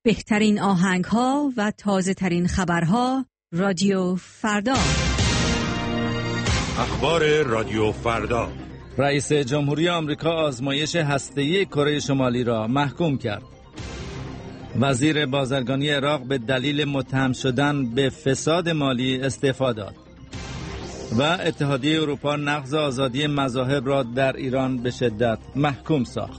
بهترین آهنگ‌ها و تازه‌ترین خبرها رادیو فردا. اخبار رادیو فردا. رئیس جمهوری آمریکا آزمایش هسته‌ای کره شمالی را محکوم کرد. وزیر بازرگانی عراق به دلیل متهم شدن به فساد مالی استعفا داد. و اتحادیه اروپا نقض آزادی مذاهب را در ایران به شدت محکوم ساخت.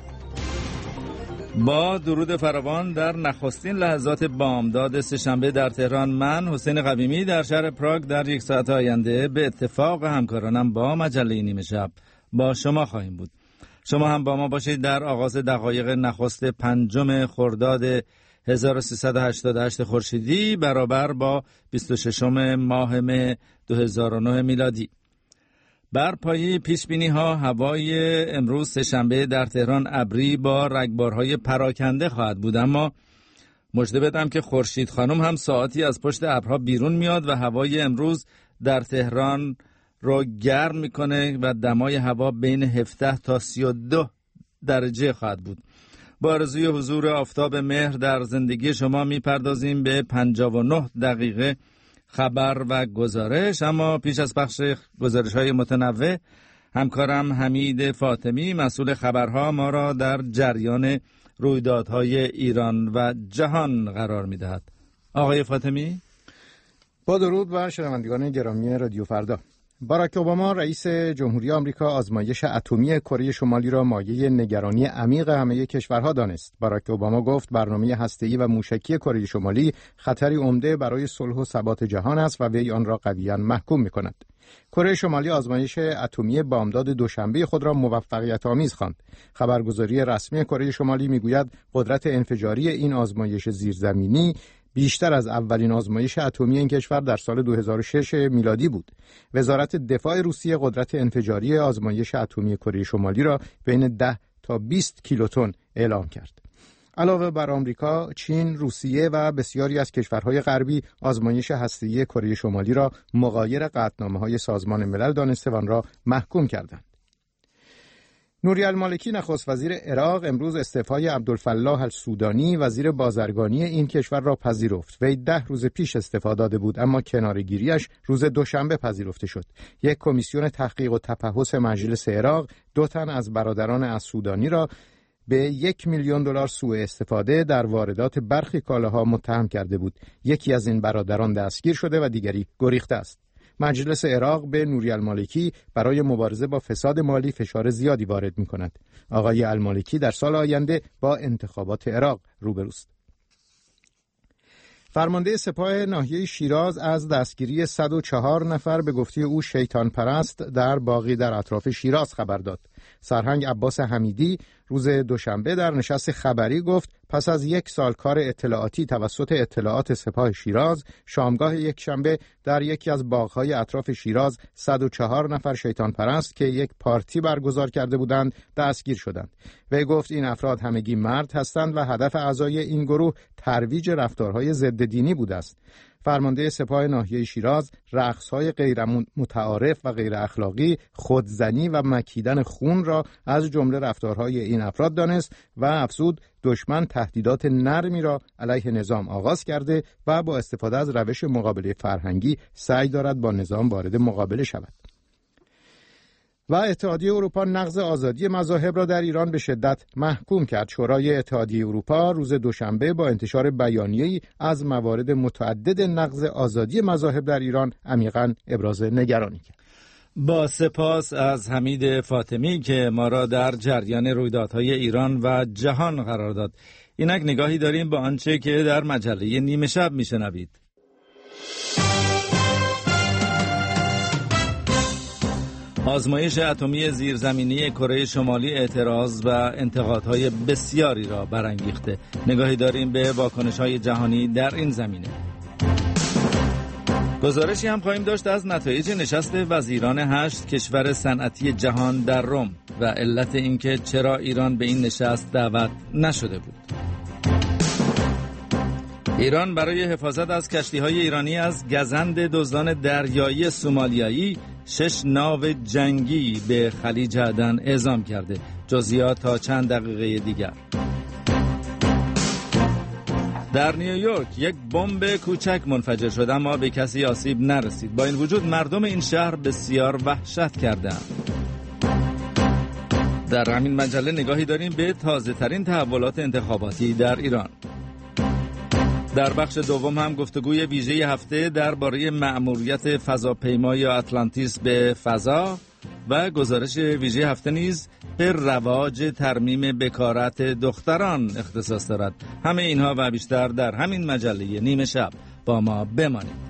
با درود فراوان در نخستین لحظات بامداد سه‌شنبه در تهران، من حسین قویمی در شهر پراگ در یک ساعت آینده به اتفاق همکارانم با مجله نیمه شب با شما خواهیم بود. شما هم با ما باشید در آغاز دقایق نخست 5 خرداد 1388 خورشیدی برابر با 26 ماه مه 2009 میلادی. بر پایه پیشبینی ها هوای امروز سه‌شنبه در تهران ابری با رگبارهای پراکنده خواهد بود، اما مژده بدم که خورشید خانم هم ساعتی از پشت ابرها بیرون میاد و هوای امروز در تهران رو گرم میکنه و دمای هوا بین 17 تا 32 درجه خواهد بود. با آرزوی حضور آفتاب مهر در زندگی شما میپردازیم به 59 دقیقه خبر و گزارش. اما پیش از پخش گزارش‌های متنوع، همکارم حمید فاطمی مسئول خبرها ما را در جریان رویدادهای ایران و جهان قرار می‌دهد. آقای فاطمی، با درود بر شنوندگان گرامی رادیو فردا. باراک اوباما رئیس جمهوری آمریکا آزمایش اتمی کره شمالی را مایه نگرانی عمیق همه کشورها دانست. باراک اوباما گفت برنامه هسته‌ای و موشکی کره شمالی خطری عمده برای صلح و ثبات جهان است و وی آن را قویاً محکوم می‌کند. کره شمالی آزمایش اتمی بامداد دوشنبه خود را موفقیت آمیز خواند. خبرگزاری رسمی کره شمالی می‌گوید قدرت انفجاری این آزمایش زیرزمینی بیشتر از اولین آزمایش اتمی این کشور در سال 2006 میلادی بود. وزارت دفاع روسیه قدرت انفجاری آزمایش اتمی کره شمالی را بین 10 تا 20 کیلوتن اعلام کرد. علاوه بر آمریکا، چین، روسیه و بسیاری از کشورهای غربی آزمایش هسته‌ای کره شمالی را مغایر قطعنامه‌های سازمان ملل دانسته و آن را محکوم کردند. نوری المالکی نخست وزیر عراق امروز استعفای عبدالفلاح السودانی وزیر بازرگانی این کشور را پذیرفت. وی 10 روز پیش استعفا داده بود، اما کناره‌گیری‌اش روز دوشنبه پذیرفته شد. یک کمیسیون تحقیق و تفحص مجلس عراق 2 تن از برادران السودانی را به $1 میلیون سوء استفاده در واردات برخی کالاها متهم کرده بود. یکی از این برادران دستگیر شده و دیگری گریخته است. مجلس عراق به نوری المالکی برای مبارزه با فساد مالی فشار زیادی وارد می‌کند. آقای المالکی در سال آینده با انتخابات عراق روبروست. فرمانده سپاه ناحیه شیراز از دستگیری 104 نفر به گفته او شیطان پرست در باغی در اطراف شیراز خبر داد. سرهنگ عباس حمیدی روز دوشنبه در نشست خبری گفت پس از 1 سال کار اطلاعاتی توسط اطلاعات سپاه شیراز، شامگاه یک شنبه در یکی از باغ‌های اطراف شیراز 104 نفر شیطان پرست که یک پارتی برگزار کرده بودند دستگیر شدند. وی گفت این افراد همگی مرد هستند و هدف اعضای این گروه ترویج رفتارهای ضد دینی بوده است. فرمانده سپاه ناحیه شیراز رقص‌های غیر متعارف و غیر اخلاقی، خودزنی و مکیدن خون را از جمله رفتارهای این افراد دانست و افزود دشمن تهدیدات نرمی را علیه نظام آغاز کرده و با استفاده از روش مقابله فرهنگی سعی دارد با نظام وارد مقابله شود. و اتحادیه اروپا نقض آزادی مذاهب را در ایران به شدت محکوم کرد. شورای اتحادیه اروپا روز دوشنبه با انتشار بیانیه‌ای از موارد متعدد نقض آزادی مذاهب در ایران عمیقاً ابراز نگرانی کرد. با سپاس از حمید فاطمی که ما را در جریان رویدادهای ایران و جهان قرار داد. اینک نگاهی داریم به آنچه که در مجله نیمه شب میشنوید. آزمایش اتمی زیرزمینی کره شمالی اعتراض و انتقادهای بسیاری را برانگیخته. نگاهی داریم به واکنش‌های جهانی در این زمینه. گزارشی هم خواهیم داشت از نتایج نشست وزیران 8 کشور صنعتی جهان در رم و علت اینکه چرا ایران به این نشست دعوت نشده بود. ایران برای حفاظت از کشتی‌های ایرانی از گزند دزدان دریایی سومالیایی 6 ناو جنگی به خلیج عدن اعزام کرده. جزئیات تا چند دقیقه دیگر. در نیویورک یک بمب کوچک منفجر شد اما به کسی آسیب نرسید. با این وجود مردم این شهر بسیار وحشت کردند. در همین مجله نگاهی داریم به تازه ترین تحولات انتخاباتی در ایران. در بخش دوم هم گفتگوی ویژه هفته درباره مأموریت فضاپیمای آتلانتیس به فضا و گزارش ویژه هفته نیز به رواج ترمیم بکارت دختران اختصاص دارد. همه اینها و بیشتر در همین مجله نیمه شب. با ما بمانید.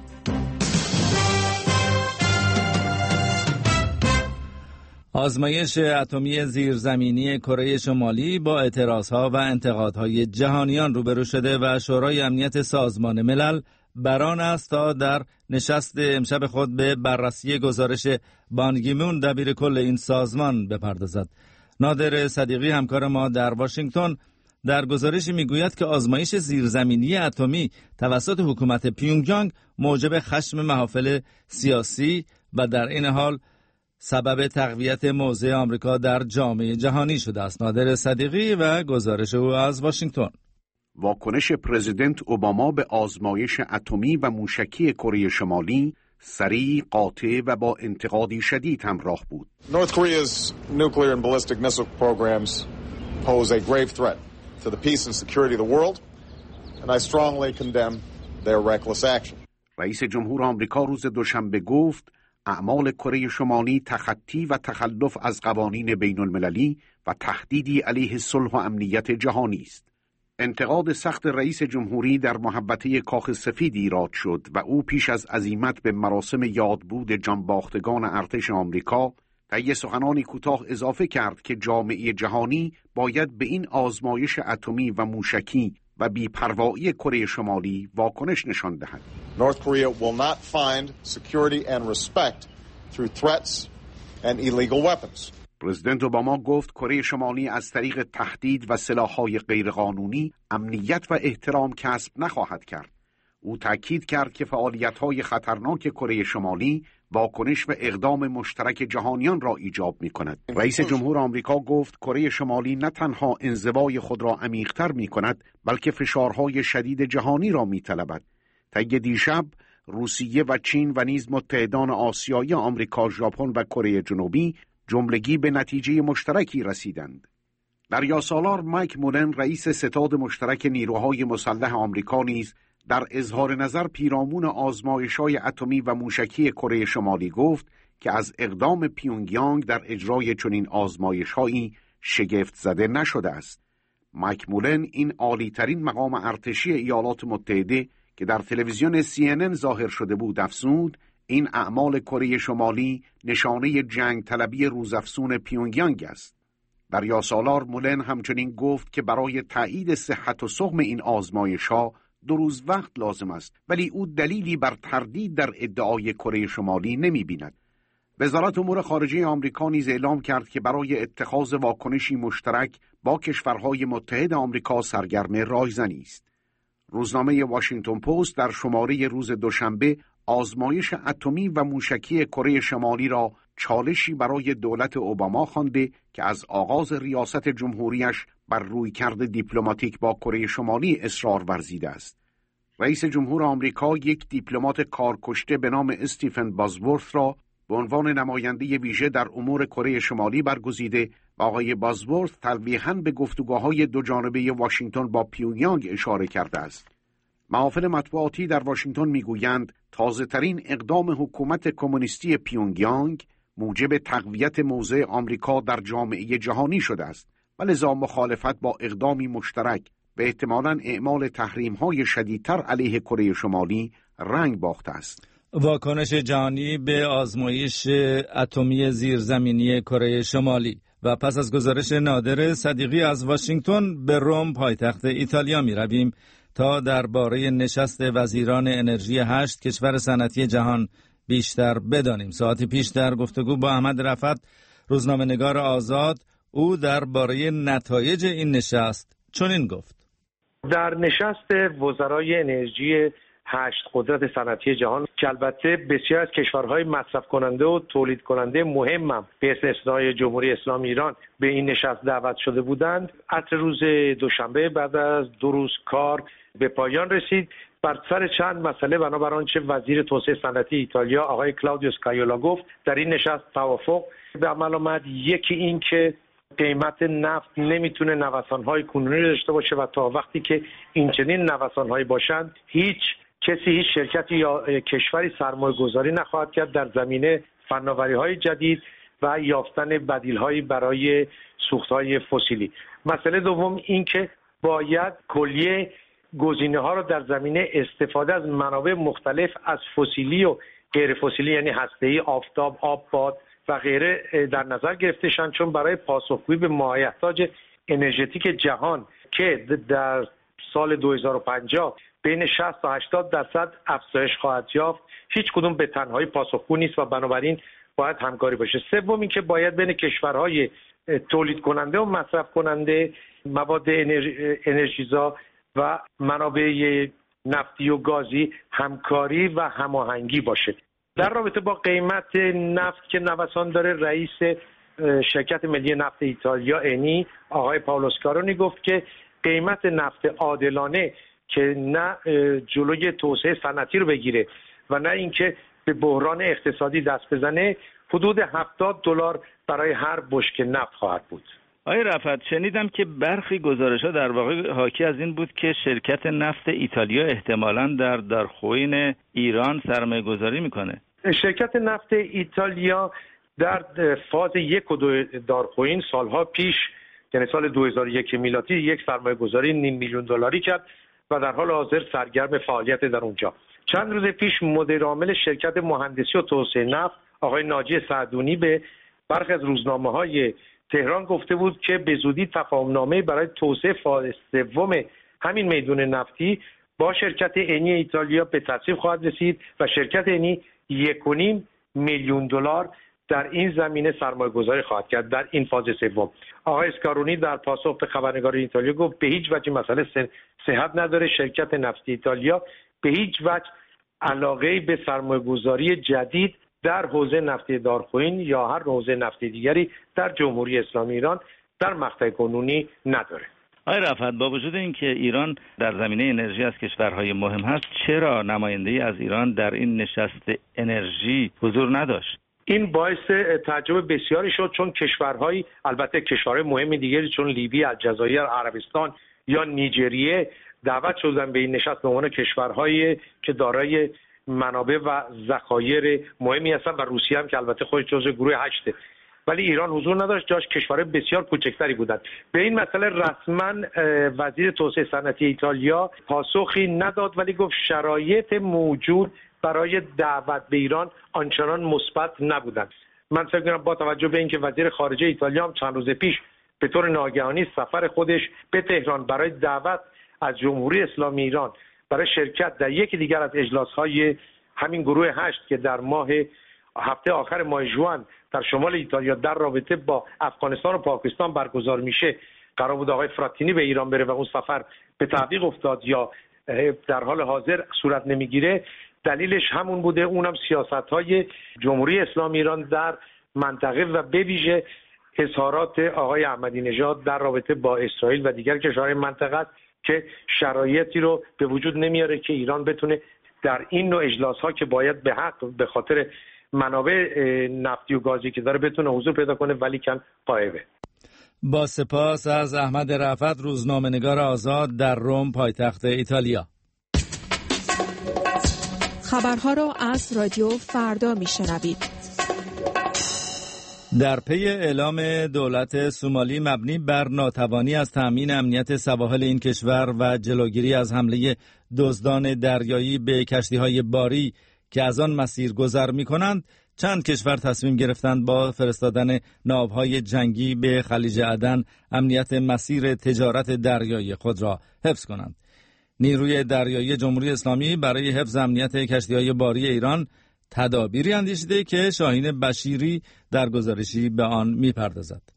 آزمایش اتمی زیرزمینی کره شمالی با اعتراضها و انتقادهای جهانیان روبرو شده و شورای امنیت سازمان ملل بران است تا در نشست امشب خود به بررسی گزارش بان کی مون دبیر کل این سازمان بپردازد. نادر صدیقی همکار ما در واشنگتن در گزارشی میگوید که آزمایش زیرزمینی اتمی توسط حکومت پیونگیانگ موجب خشم محافل سیاسی و در این حال سبب تقویت موضع آمریکا در جامعه جهانی شده است. نادر صدیقی و گزارش او از واشنگتن. واکنش پرزیدنت اوباما به آزمایش اتمی و موشکی کره شمالی سریع، قاطع و با انتقادی شدید همراه بود. North Korea's nuclear and ballistic missile programs pose a grave threat to the peace and security of the world, and I strongly condemn their reckless action. رئیس جمهور آمریکا روز دوشنبه گفت اعمال کره شمالی تخطی و تخلف از قوانین بین المللی و تهدیدی علیه صلح و امنیت جهانی است. انتقاد سخت رئیس جمهوری در محوطه کاخ سفید ایراد شد و او پیش از عزیمت به مراسم یادبود جانباختگان ارتش آمریکا طی سخنانی کوتاه اضافه کرد که جامعه جهانی باید به این آزمایش اتمی و موشکی و بی‌پروایی کره شمالی واکنش نشان دهد. North Korea will not find security and respect through threats and illegal weapons. پرزیدنت اوباما گفت کره شمالی از طریق تهدید و سلاح‌های غیرقانونی امنیت و احترام کسب نخواهد کرد. او تاکید کرد که فعالیت‌های خطرناک کره شمالی واکنش و اقدام مشترک جهانیان را ایجاب می‌کند. رئیس جمهور آمریکا گفت کره شمالی نه تنها انزوای خود را عمیق‌تر می‌کند بلکه فشارهای شدید جهانی را می‌طلبد. طی دیشب روسیه و چین و نیز متحدان آسیایی آمریکا، ژاپن و کره جنوبی جملگی به نتیجه مشترکی رسیدند. دریاسالار مایک مولن رئیس ستاد مشترک نیروهای مسلح آمریکا نیز در اظهار نظر پیرامون آزمایش‌های اتمی و موشکی کره شمالی گفت که از اقدام پیونگیانگ در اجرای چنین آزمایش‌هایی شگفت زده نشده است. مایک مولن این عالی‌ترین مقام ارتشی ایالات متحده که در تلویزیون CNN ظاهر شده بود افزود این اعمال کره شمالی نشانه جنگ طلبی روزافزون پیونگیانگ است. دریاسالار مولن همچنین گفت که برای تایید صحت و سقم این آزمایش‌ها 2 روز وقت لازم است، ولی او دلیلی بر تردید در ادعای کره شمالی نمی‌بیند. وزارت امور خارجه آمریکا نیز اعلام کرد که برای اتخاذ واکنشی مشترک با کشورهای متحد آمریکا سرگرم راهزنی است. روزنامه واشنگتن پست در شماره روز دوشنبه آزمایش اتمی و موشکی کره شمالی را چالشی برای دولت اوباما خوانده که از آغاز ریاست جمهوریش بر رویکرد دیپلماتیک با کره شمالی اصرار ورزیده است. رئیس جمهور آمریکا یک دیپلمات کارکشته به نام استیفن بازورث را به عنوان نماینده ویژه در امور کره شمالی برگزیده و آقای بازورث تلویحاً به گفتگوهای دوجانبه واشنگتن با پیونگیانگ اشاره کرده است. محافل مطبوعاتی در واشنگتن میگویند تازه‌ترین اقدام حکومت کمونیستی پیونگیانگ موجب تقویت موضع آمریکا در جامعه جهانی شده است و لذا مخالفت با اقدامی مشترک به احتمالاً اعمال تحریم‌های شدیدتر علیه کره شمالی رنگ باخته است. واکنش جهانی به آزمایش اتمی زیرزمینی کره شمالی. و پس از گزارش نادر صدیقی از واشنگتن به روم پایتخت ایتالیا می رویم تا درباره نشست وزیران انرژی 8 کشور صنعتی جهان بیشتر بدانیم. ساعتی پیش در گفتگو با احمد رفعت روزنامه‌نگار آزاد او درباره نتایج این نشست چنین گفت: در نشست وزرای انرژی 8 قدرت صنعتی جهان که البته بسیار از کشورهای مصرف کننده و تولید کننده مهمم به استثنای جمهوری اسلامی ایران به این نشست دعوت شده بودند، عصر روز دوشنبه بعد از 2 روز کار به پایان رسید. بر سر چند مسئله بنابر آنچه وزیر توسعه صنعتی ایتالیا آقای کلاودیو اسکایولا گفت در این نشست توافق به عمل آمد. یکی این که قیمت نفت نمیتونه نوسان‌های کنونی داشته باشه و تا وقتی که این چنین نوسان‌هایی باشند هیچ شرکتی یا کشوری سرمایه‌گذاری نخواهد کرد در زمینه فناوری‌های جدید و یافتن بدیل‌هایی برای سوخت‌های فسیلی. مسئله دوم این که باید کلیه گزینه‌ها را در زمینه استفاده از منابع مختلف از فسیلی و غیر فسیلی یعنی هسته‌ای، آفتاب، آب، باد و غیره در نظر گرفته شدند، چون برای پاسخگویی به مایحتاج انرژتیک جهان که در سال 2050 بین 60 تا 80% افزایش خواهد یافت هیچ کدوم به تنهایی پاسخگو نیست و بنابراین باید همکاری باشه. سوم این که باید بین کشورهای تولید کننده و مصرف کننده مواد انرژیزا و منابع نفتی و گازی همکاری و هماهنگی باشه. در رابطه با قیمت نفت که نوسان داره، رئیس شرکت ملی نفت ایتالیا انی آقای پائولو اسکارونی گفت که قیمت نفت عادلانه که نه جلوی توسعه صنعتی رو بگیره و نه اینکه به بحران اقتصادی دست بزنه، حدود $70 برای هر بشکه نفت خواهد بود. آقای رفعت، شنیدم که برخی گزارش‌ها در واقع حاکی از این بود که شرکت نفت ایتالیا احتمالاً در دارخوین ایران سرمایه‌گذاری میکنه. شرکت نفت ایتالیا در فاز 1 و 2 دارخوین سالها پیش، یعنی سال 2001 میلادی، یک سرمایه‌گذاری $500 میلیون کرد و در حال حاضر سرگرم فعالیت در اونجا. چند روز پیش مدیر عامل شرکت مهندسی و توسعه نفت آقای ناجی سعدونی به برخی از روزنامه‌های تهران گفته بود که به زودی تفاهمنامه برای توسعه فاز 3 همین میدان نفتی با شرکت انی ایتالیا به تصویب خواهد رسید و شرکت انی $1.5 میلیون در این زمینه سرمایه‌گذاری خواهد کرد در این فاز 3. آقای اسکارونی در پاسخ به خبرنگار ایتالیا گفت به هیچ وجه مسئله صحت نداره. شرکت نفتی ایتالیا به هیچ وجه علاقه به سرمایه‌گذاری جدید در حوزه نفتی دارخوین یا هر حوزه نفتی دیگری در جمهوری اسلامی ایران در مقطع کنونی نداره. آقای رفعت، با وجود اینکه ایران در زمینه انرژی از کشورهای مهم هست، چرا نماینده‌ای از ایران در این نشست انرژی حضور نداشت؟ این باعث تعجب بسیاری شد، چون کشورهای، البته کشورهای مهم دیگری چون لیبی، الجزایر، عربستان یا نیجریه دعوت شدن به این نشست به عنوان کشورهایی که دارای منابع و ذخایر مهمی هستن و روسیه هم که البته خودش جزو گروه 8، ولی ایران حضور نداشت، جاش کشورهای بسیار کوچکتری بودند. به این مسئله رسما وزیر توسعه صنعتی ایتالیا پاسخی نداد، ولی گفت شرایط موجود برای دعوت به ایران آنچنان مثبت نبودند. من فکر می‌کنم با توجه به اینکه وزیر خارجه ایتالیا هم چند روز پیش به طور ناگهانی سفر خودش به تهران برای دعوت از جمهوری اسلامی ایران برای شرکت در یکی دیگر از اجلاس‌های همین گروه 8 که در هفته آخر ماه ژوئن در شمال ایتالیا در رابطه با افغانستان و پاکستان برگزار میشه، قرار بود آقای فراتینی به ایران بره و اون سفر به تعویق افتاد یا در حال حاضر صورت نمیگیره. دلیلش همون بوده، اونم سیاست‌های جمهوری اسلامی ایران در منطقه و به ویژه اظهارات آقای احمدی نژاد در رابطه با اسرائیل و دیگر کشورهای منطقه که شرایطی رو به وجود نمیاره که ایران بتونه در این نوع اجلاس‌ها که باید به حق به خاطر منابع نفتی و گازی که داره بتونه حضور پیدا کنه، ولی کن غایبه. با سپاس از احمد رفعت، روزنامه‌نگار آزاد در روم، پایتخت ایتالیا. خبرها را از رادیو فردا میشنوید. در پی اعلام دولت سومالی مبنی بر ناتوانی از تأمین امنیت سواحل این کشور و جلوگیری از حمله دزدان دریایی به کشتی‌های باری که از آن مسیر گذر می‌کنند، چند کشور تصمیم گرفتند با فرستادن ناوهای جنگی به خلیج عدن امنیت مسیر تجارت دریایی خود را حفظ کنند. نیروی دریایی جمهوری اسلامی برای حفظ امنیت کشتی‌های باری ایران تدابیری اندیشیده که شاهین بشیری در گزارشی به آن می‌پردازد.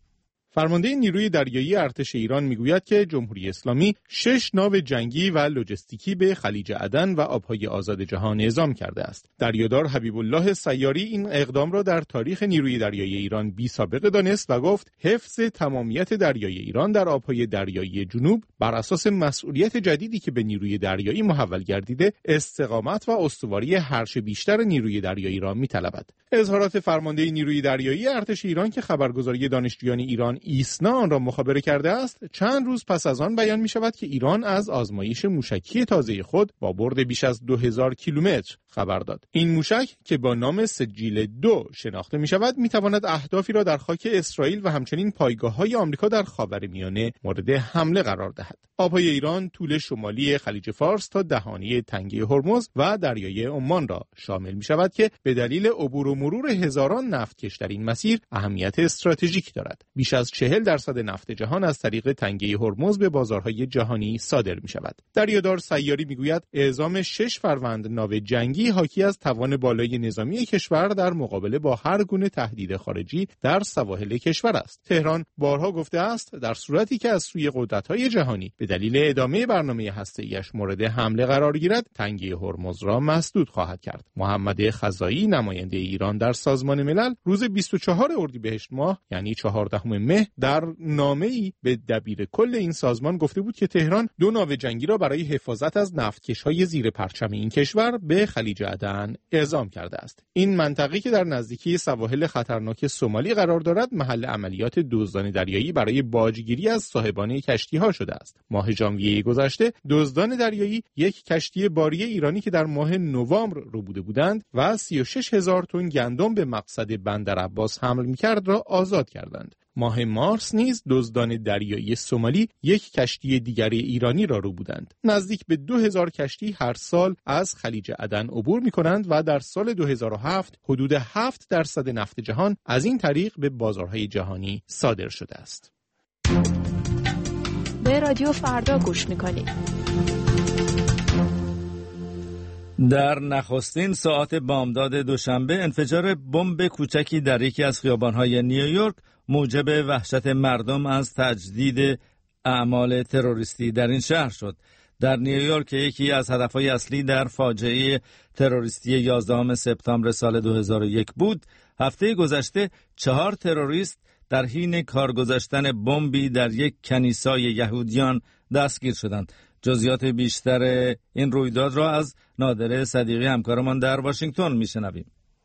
فرمانده نیروی دریایی ارتش ایران میگوید که جمهوری اسلامی 6 ناو جنگی و لوجستیکی به خلیج عدن و آبهای آزاد جهان اعزام کرده است. دریادار حبیب الله سیاری این اقدام را در تاریخ نیروی دریایی ایران بی‌سابقه دانست و گفت حفظ تمامیت دریای ایران در آبهای دریایی جنوب بر اساس مسئولیت جدیدی که به نیروی دریایی محول گردیده استقامت و استواری هرچ بیشتر نیروی دریایی را می‌طلبد. اظهارات فرمانده نیروی دریایی ارتش ایران که خبرگزاری دانشجویان ایران ایسنا آن را مخابره کرده است، چند روز پس از آن بیان می‌شود که ایران از آزمایش موشکی تازه خود با برد بیش از 2000 کیلومتر خبر داد. این موشک که با نام سجیل 2 شناخته می‌شود، می‌تواند اهدافی را در خاک اسرائیل و همچنین پایگاه‌های آمریکا در خاورمیانه مورد حمله قرار دهد. آبهای ایران طول شمالی خلیج فارس تا دهانه تنگه هرمز و دریای عمان را شامل می‌شود که به دلیل عبور و مرور هزاران نفتکش در این مسیر اهمیت استراتژیک دارد. بیش از 40% نفت جهان از طریق تنگه هرمز به بازارهای جهانی صادر می‌شود. دریادار سیاری می‌گوید اعزام 6 فروند ناو جنگی حاکی از توان بالای نظامی کشور در مقابله با هر گونه تهدید خارجی در سواحل کشور است. تهران بارها گفته است در صورتی که از سوی قدرت‌های جهانی به دلیل ادامه برنامه هسته‌ایش مورد حمله قرار گیرد، تنگه هرمز را مسدود خواهد کرد. محمد خزائی نماینده ایران در سازمان ملل روز 24 اردیبهشت ماه یعنی 14 مه در نامه‌ای به دبیر کل این سازمان گفته بود که تهران 2 ناو جنگی را برای حفاظت از نفتکش‌های زیر پرچم این کشور به خلیج عدن اعزام کرده است. این منطقه که در نزدیکی سواحل خطرناک سومالی قرار دارد، محل عملیات دزدان دریایی برای باجگیری از صاحبان کشتی‌ها شده است. ماه ژانویه گذشته دزدان دریایی یک کشتی باری ایرانی که در ماه نوامبر ربوده بودند و 36000 تن گندم به مقصد بندر عباس حمل می‌کرد را آزاد کردند. ماه مارس نیز دزدان دریایی سومالی یک کشتی دیگر ایرانی را ربودند. نزدیک به 2000 کشتی هر سال از خلیج عدن عبور می‌کنند و در سال 2007 حدود 7% نفت جهان از این طریق به بازارهای جهانی صادر شده است. به رادیو فردا گوش می‌کنید. در نخستین ساعت بامداد دوشنبه انفجار بمب کوچکی در یکی از خیابان‌های نیویورک موجب وحشت مردم از تجدید اعمال تروریستی در این شهر شد. در نیویورک که یکی از هدفهای اصلی در فاجعه تروریستی 11 سپتامبر سال 2001 بود، هفته گذشته 4 تروریست در حین کار گذاشتن بمبی در یک کنیسای یهودیان دستگیر شدند. جزئیات بیشتر این رویداد را از نادره صدیقی همکارمان در واشنگتن میشنویم.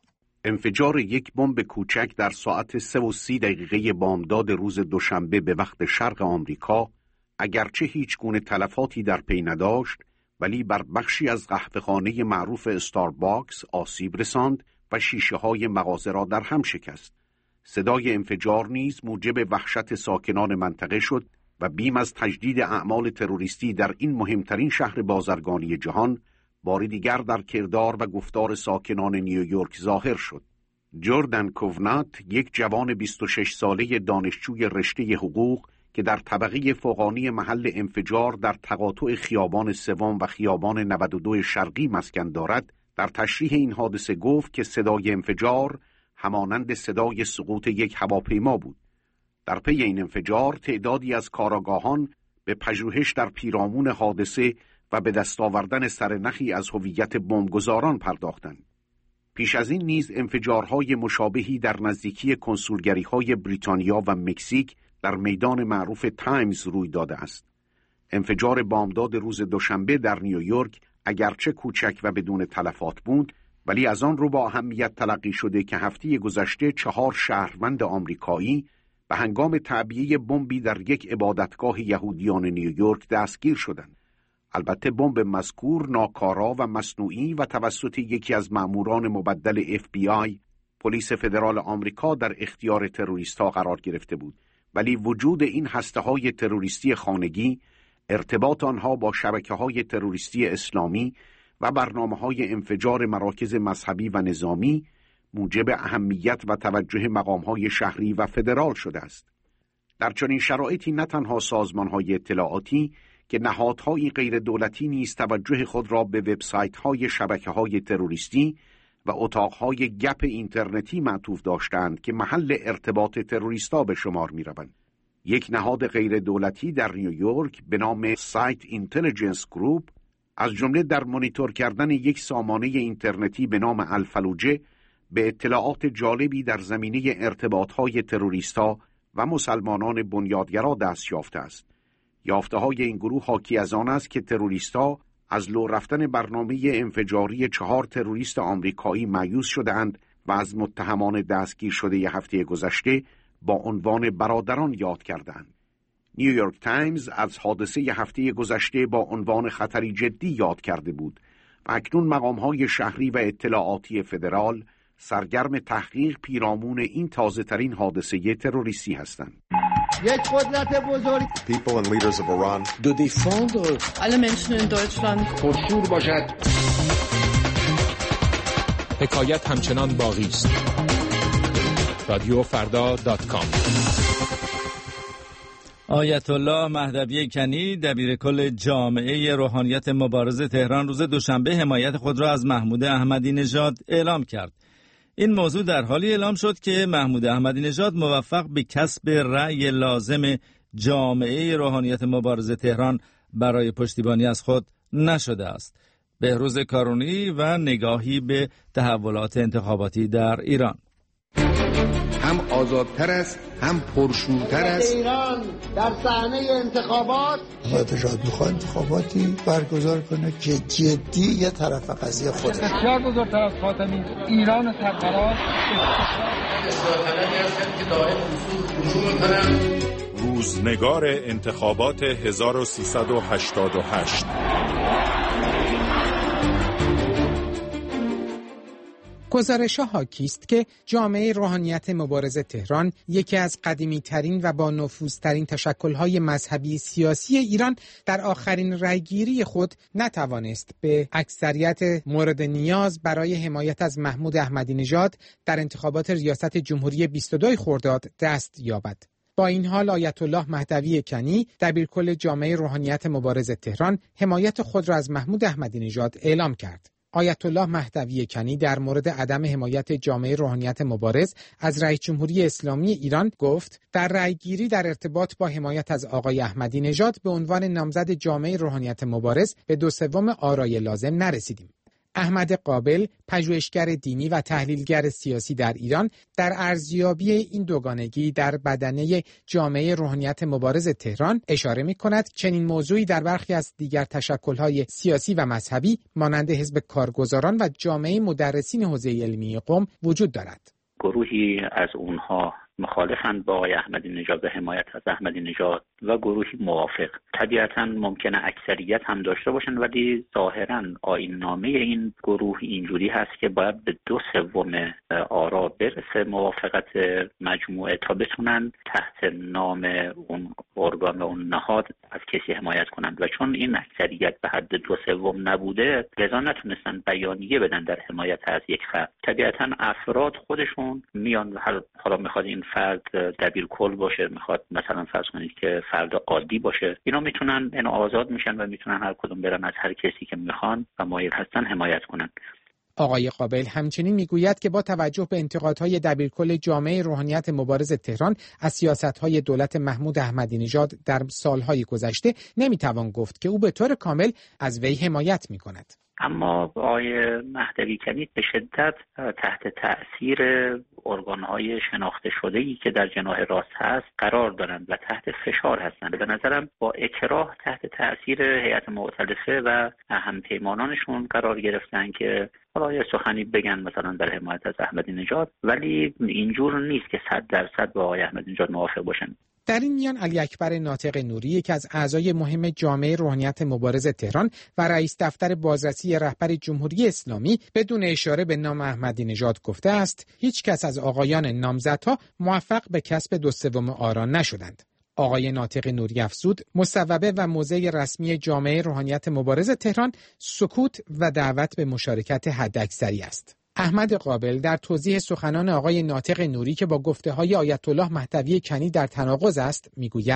انفجار یک بمب کوچک در ساعت 3:30 بامداد روز دوشنبه به وقت شرق آمریکا اگرچه هیچ گونه تلفاتی در پی نداشت، ولی بر بخشی از قهوه‌خانه معروف استارباکس آسیب رساند و شیشه‌های مغازه را در هم شکست. صدای انفجار نیز موجب وحشت ساکنان منطقه شد و بیم از تجدید اعمال تروریستی در این مهمترین شهر بازرگانی جهان بار دیگر در کردار و گفتار ساکنان نیویورک ظاهر شد. جردن کوونات، یک جوان 26 ساله دانشجوی رشته حقوق که در طبقه فوقانی محل انفجار در تقاطع خیابان سوم و خیابان 92 شرقی مسکن دارد، در تشریح این حادثه گفت که صدای انفجار همانند صدای سقوط یک هواپیما بود. در پی این انفجار تعدادی از کارآگاهان به پژوهش در پیرامون حادثه و به دست آوردن سرنخی از هویت بمبگذاران پرداختند. پیش از این نیز انفجارهای مشابهی در نزدیکی کنسولگری‌های بریتانیا و مکزیک در میدان معروف تایمز روی داده است. انفجار بامداد روز دوشنبه در نیویورک اگرچه کوچک و بدون تلفات بود، ولی از آن رو با اهمیت تلقی شده که هفته گذشته 4 شهروند آمریکایی به هنگام تعبیه بمبی در یک عبادتگاه یهودیان نیویورک دستگیر شدند. البته بمب مذکور ناکارا و مصنوعی و توسط یکی از مأموران مبدل FBI، پلیس فدرال آمریکا، در اختیار تروریست‌ها قرار گرفته بود، ولی وجود این هسته‌های تروریستی خانگی، ارتباط آنها با شبکه‌های تروریستی اسلامی و برنامه‌های انفجار مراکز مذهبی و نظامی موجب اهمیت و توجه مقام‌های شهری و فدرال شده است. در چنین شرایطی نه تنها سازمان‌های اطلاعاتی که نهادهای غیر دولتی نیز توجه خود را به وبسایت‌های شبکه‌های تروریستی و اتاق‌های گپ اینترنتی معطوف داشتند که محل ارتباط تروریستا به شمار می‌روند، یک نهاد غیر دولتی در نیویورک به نام سایت اینتلیجنس گروپ از جمله در مانیتور کردن یک سامانه اینترنتی به نام الفلوجه به اطلاعات جالبی در زمینه ارتباطهای تروریست‌ها و مسلمانان بنیادگرا دست یافته است. یافته‌های این گروه حاکی از آن است که تروریست‌ها از لو رفتن برنامه انفجاری 4 تروریست آمریکایی مایوس شده‌اند و از متهمان دستگیر شده هفته گذشته با عنوان برادران یاد کردند. نیویورک تایمز از حادثه هفته گذشته با عنوان خطری جدی یاد کرده بود و اکنون مقام‌های شهری و اطلاعاتی فدرال سرگرم تحقیق پیرامون این تازه‌ترین حادثه تروریستی هستند. یک قدرت بزرگ People and leaders of Iran de défendre alle Menschen in Deutschland پرشور باشد. حکایت همچنان باقی است. رادیوفردا.com. آیت الله مهدوی کنی دبیرکل جامعه روحانیت مبارز تهران روز دوشنبه حمایت خود را از محمود احمدی نژاد اعلام کرد. این موضوع در حالی اعلام شد که محمود احمدی نژاد موفق به کسب رأی لازم جامعه روحانیت مبارز تهران برای پشتیبانی از خود نشده است. بهروز کارونی و نگاهی به تحولات انتخاباتی در ایران. هم آزادتر است، هم پرشورتر است. ایران در صحنه انتخابات نژاد میخواد انتخاباتی برگزار کنه که جدی یه طرف قضیه خوده. بسیار بزرگتر از خاتمی ایران سرفراز که دائم وصول میکنم. روزنگار انتخابات 1388. گزارش‌ها حاکی است که جامعه روحانیت مبارز تهران یکی از قدیمی‌ترین و با نفوذترین تشکل‌های مذهبی سیاسی ایران در آخرین رأیگیری خود نتوانست به اکثریت مورد نیاز برای حمایت از محمود احمدی نژاد در انتخابات ریاست جمهوری 22 خرداد دست یابد. با این حال آیت الله مهدوی کنی دبیرکل جامعه روحانیت مبارز تهران حمایت خود را از محمود احمدی نژاد اعلام کرد. آیت الله مهدوی کنی در مورد عدم حمایت جامعه روحانیت مبارز از رئیس جمهوری اسلامی ایران گفت در رأیگیری در ارتباط با حمایت از آقای احمدی نژاد به عنوان نامزد جامعه روحانیت مبارز به 2/3 آرای لازم نرسیدیم. احمد قابل، پژوهشگر دینی و تحلیلگر سیاسی در ایران، در ارزیابی این دوگانگی در بدنه جامعه روحانیت مبارز تهران اشاره می‌کند چنین موضوعی در برخی از دیگر تشکل‌های سیاسی و مذهبی مانند حزب کارگزاران و جامعه مدرسین حوزه علمی قم وجود دارد. گروهی از اونها مخالفند با آقای احمدی نژاد و حمایت از احمدی نژاد و گروهی موافق. طبیعتاً ممکنه اکثریت هم داشته باشن، ولی ظاهراً آیین‌نامه این گروه اینجوری هست که باید به 2/3 آرا برسه موافقت مجموعه تا بتونن تحت نام اون ارگان و اون نهاد از کسی حمایت کنند و چون این اکثریت به حد 2/3 نبوده لذا نتونستن بیانیه بدن در حمایت از یک فرد. طبیعتاً افراد خودشون میان و حالا میخواد این فرد دبیرکل باشه، میخواد مثلا فرض کنید که فرد عادی باشه، اینا میتونن اینا آزاد میشن و میتونن هر کدوم برن از هر کسی که میخوان و مایل هستن حمایت کنن. آقای قابل همچنین میگوید که با توجه به انتقادهای دبیرکل جامعه روحانیت مبارز تهران از سیاست‌های دولت محمود احمدی نژاد در سالهای گذشته نمیتوان گفت که او به طور کامل از وی حمایت میکند. اما آقای مهدوی کنی به شدت تحت تأثیر ارگان‌های شناخته شده‌ای که در جناح راست هست قرار دارند و تحت فشار هستند. به نظرم با اکراه تحت تأثیر هیئت مؤتلفه و همپیمانانشون قرار گرفتن که حالا یه سخنی بگن مثلا در حمایت از احمدی نژاد، ولی اینجور نیست که 100% با آقای احمدی نژاد موافق باشن. در این میان علی اکبر ناطق نوری یکی از اعضای مهم جامعه روحانیت مبارز تهران و رئیس دفتر بازرسی رهبر جمهوری اسلامی بدون اشاره به نام احمدی نژاد گفته است هیچ کس از آقایان نامزدها موفق به کسب 2/3 آرا نشدند. آقای ناطق نوری افزود مصوبه و موضع رسمی جامعه روحانیت مبارز تهران سکوت و دعوت به مشارکت حداکثری است. احمد قابل در توضیح سخنان آقای ناطق نوری که با گفته‌های آیت الله مهدوی کنی در تناقض است میگوید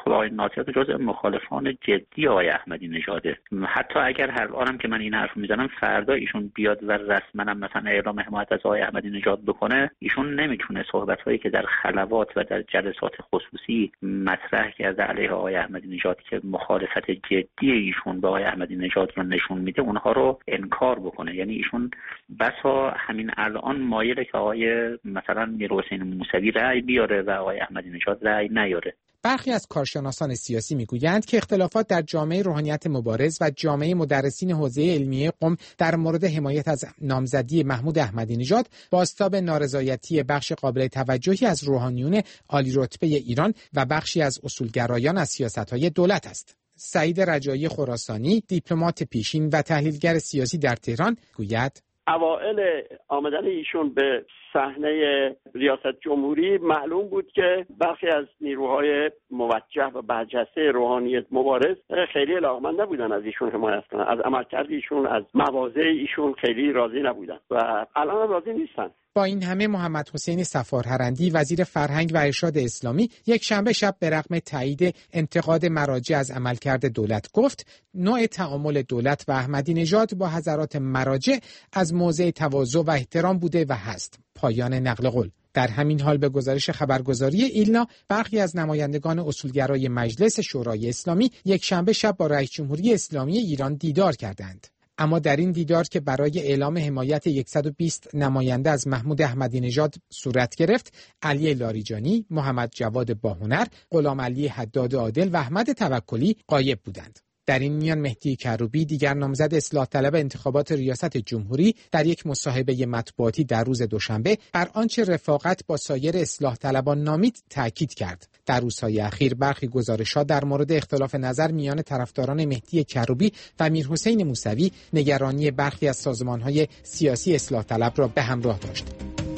خب آقای ناصر جزء مخالفان جدی آقای احمدی نژاده. حتی اگر هر آنم که من این حرف میزنم فردا ایشون بیاد و رسما مثلا اعلام حمایت از آقای احمدی نژاد بکنه، ایشون نمیتونه صحبت‌هایی که در خلوات و در جلسات خصوصی مطرح کرده علیه آقای احمدی نژاد که مخالفت جدی ایشون با آقای احمدی نژاد رو نشون میده اونها رو انکار بکنه. یعنی ایشون بسا همین الان مایله که آقای مثلا میرحسین موسوی رأی بیاره و آقای احمدی نژاد رأی نیاره. برخی از کارشناسان سیاسی میگویند که اختلافات در جامعه روحانیت مبارز و جامعه مدرسین حوزه علمیه قم در مورد حمایت از نامزدی محمود احمدی نژاد بازتاب نارضایتی بخش قابل توجهی از روحانیون عالی رتبه ایران و بخشی از اصولگرایان از سیاست‌های دولت است. سعید رجایی خراسانی، دیپلمات پیشین و تحلیلگر سیاسی در تهران گوید: اوائل آمدن ایشون به صحنه ریاست جمهوری معلوم بود که برخی از نیروهای موجه و برجسته روحانیت مبارز خیلی علاقمند نبودن از ایشون حمایت کنن، از عملکرد ایشون، از مواضع ایشون خیلی راضی نبودن و الان هم راضی نیستن. با این همه محمد حسین صفارهرندی وزیر فرهنگ و ارشاد اسلامی یک شنبه شب به رغم تایید انتقاد مراجع از عملکرد دولت گفت نوع تعامل دولت و احمدی نژاد با حضرات مراجع از موضع تواضع و احترام بوده و هست. پایان نقل قول. در همین حال به گزارش خبرگزاری ایلنا برخی از نمایندگان اصولگرای مجلس شورای اسلامی یک شنبه شب با رئیس جمهوری اسلامی ایران دیدار کردند. اما در این دیدار که برای اعلام حمایت 120 نماینده از محمود احمدی نژاد صورت گرفت، علی لاریجانی، محمد جواد باهنر، غلام علی حداد عادل و احمد توکلی غایب بودند. در این میان مهدی کروبی دیگر نامزد اصلاح طلب انتخابات ریاست جمهوری در یک مصاحبه مطبوعاتی در روز دوشنبه بر آنچه رفاقت با سایر اصلاح طلبان نامید تاکید کرد. در روزهای اخیر برخی گزارش‌ها در مورد اختلاف نظر میان طرفداران مهدی کروبی و میرحسین موسوی نگرانی برخی از سازمان‌های سیاسی اصلاح طلب را به همراه داشت.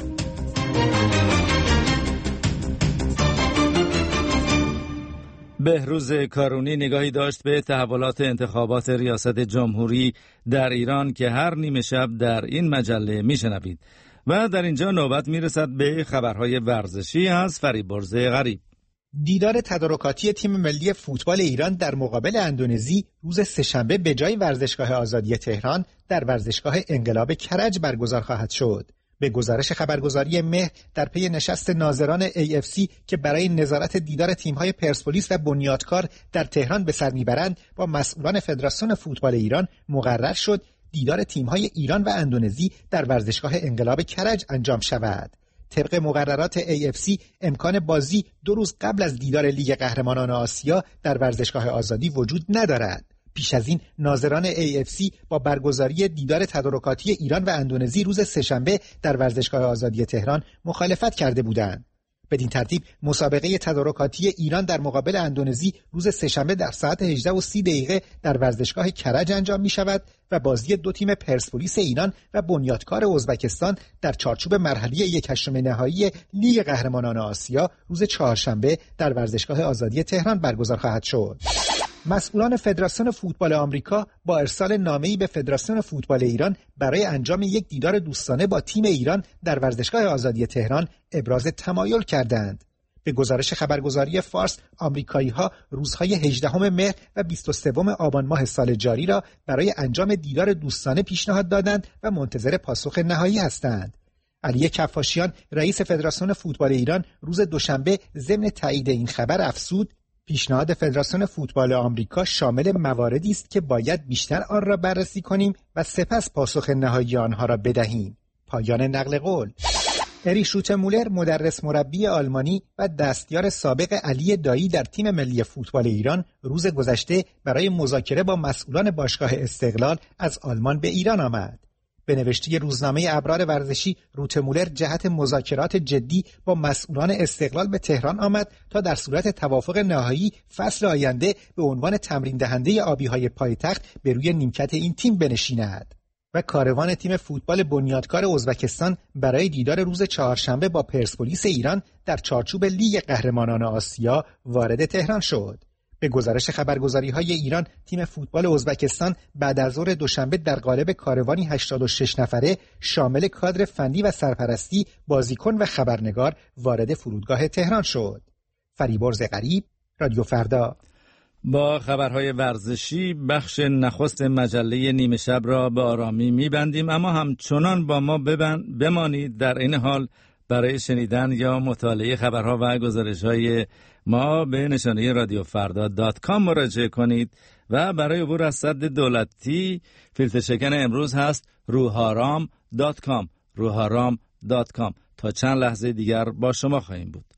بهروز کارونی نگاهی داشت به تحولات انتخابات ریاست جمهوری در ایران که هر نیمه شب در این مجله میشنوید و در اینجا نوبت میرسد به خبرهای ورزشی از فریبرز غریب. دیدار تدارکاتی تیم ملی فوتبال ایران در مقابل اندونزی روز سه‌شنبه به جای ورزشگاه آزادی تهران در ورزشگاه انقلاب کرج برگزار خواهد شد. به گزارش خبرگزاری مهر در پی نشست ناظران AFC که برای نظارت دیدار تیم‌های پرسپولیس و بنیادکار در تهران به سر میبرند با مسئولان فدراسیون فوتبال ایران مقرر شد دیدار تیم‌های ایران و اندونزی در ورزشگاه انقلاب کرج انجام شود. طبق مقررات AFC امکان بازی 2 روز قبل از دیدار لیگ قهرمانان آسیا در ورزشگاه آزادی وجود ندارد. پیش از این ناظران AFC با برگزاری دیدار تدارکاتی ایران و اندونزی روز سه‌شنبه در ورزشگاه آزادی تهران مخالفت کرده بودند. بدین ترتیب مسابقه تدارکاتی ایران در مقابل اندونزی روز سه‌شنبه در ساعت 18:30 در ورزشگاه کرج انجام می شود و بازی 2 تیم پرسپولیس ایران و بنیادکار ازبکستان در چارچوب مرحله 1/8 نهایی لیگ قهرمانان آسیا روز چهارشنبه در ورزشگاه آزادی تهران برگزار خواهد شد. مسئولان فدراسیون فوتبال آمریکا با ارسال نامه‌ای به فدراسیون فوتبال ایران برای انجام یک دیدار دوستانه با تیم ایران در ورزشگاه آزادی تهران ابراز تمایل کردند. به گزارش خبرگزاری فارس، آمریکایی‌ها روزهای 18 مهر و 23 آبان ماه سال جاری را برای انجام دیدار دوستانه پیشنهاد دادند و منتظر پاسخ نهایی هستند. علی کفاشیان رئیس فدراسیون فوتبال ایران روز دوشنبه ضمن تایید این خبر افزود: پیشنهاد فدراسیون فوتبال آمریکا شامل مواردی است که باید بیشتر آن را بررسی کنیم و سپس پاسخ نهایی آنها را بدهیم. پایان نقل قول. اریش روتمولر مدرس مربی آلمانی و دستیار سابق علی دایی در تیم ملی فوتبال ایران روز گذشته برای مذاکره با مسئولان باشگاه استقلال از آلمان به ایران آمد. به نوشته روزنامه ابرار ورزشی، روتمولر جهت مذاکرات جدی با مسئولان استقلال به تهران آمد تا در صورت توافق نهایی فصل آینده به عنوان تمرین دهنده آبی‌های پایتخت به روی نیمکت این تیم بنشیند. و کاروان تیم فوتبال بنیادکار ازبکستان برای دیدار روز چهارشنبه با پرسپولیس ایران در چارچوب لیگ قهرمانان آسیا وارد تهران شد. به گزارش خبرگزاری‌های ایران، تیم فوتبال ازبکستان بعد از ظهر دوشنبه در قالب کاروانی 86 نفره شامل کادر فنی و سرپرستی، بازیکن و خبرنگار وارد فرودگاه تهران شد. فریبرز غریب، رادیو فردا. با خبرهای ورزشی بخش نخست مجله نیمه شب را به آرامی میبندیم، اما همچنان با ما بمانید. در این حال برای شنیدن یا مطالعه خبرها و گزارش‌های ما به نشانه radiofrda.com مراجعه کنید و برای عبور از سد دولتی فیلتر شکن امروز هست ruharam.com. تا چند لحظه دیگر با شما خواهیم بود.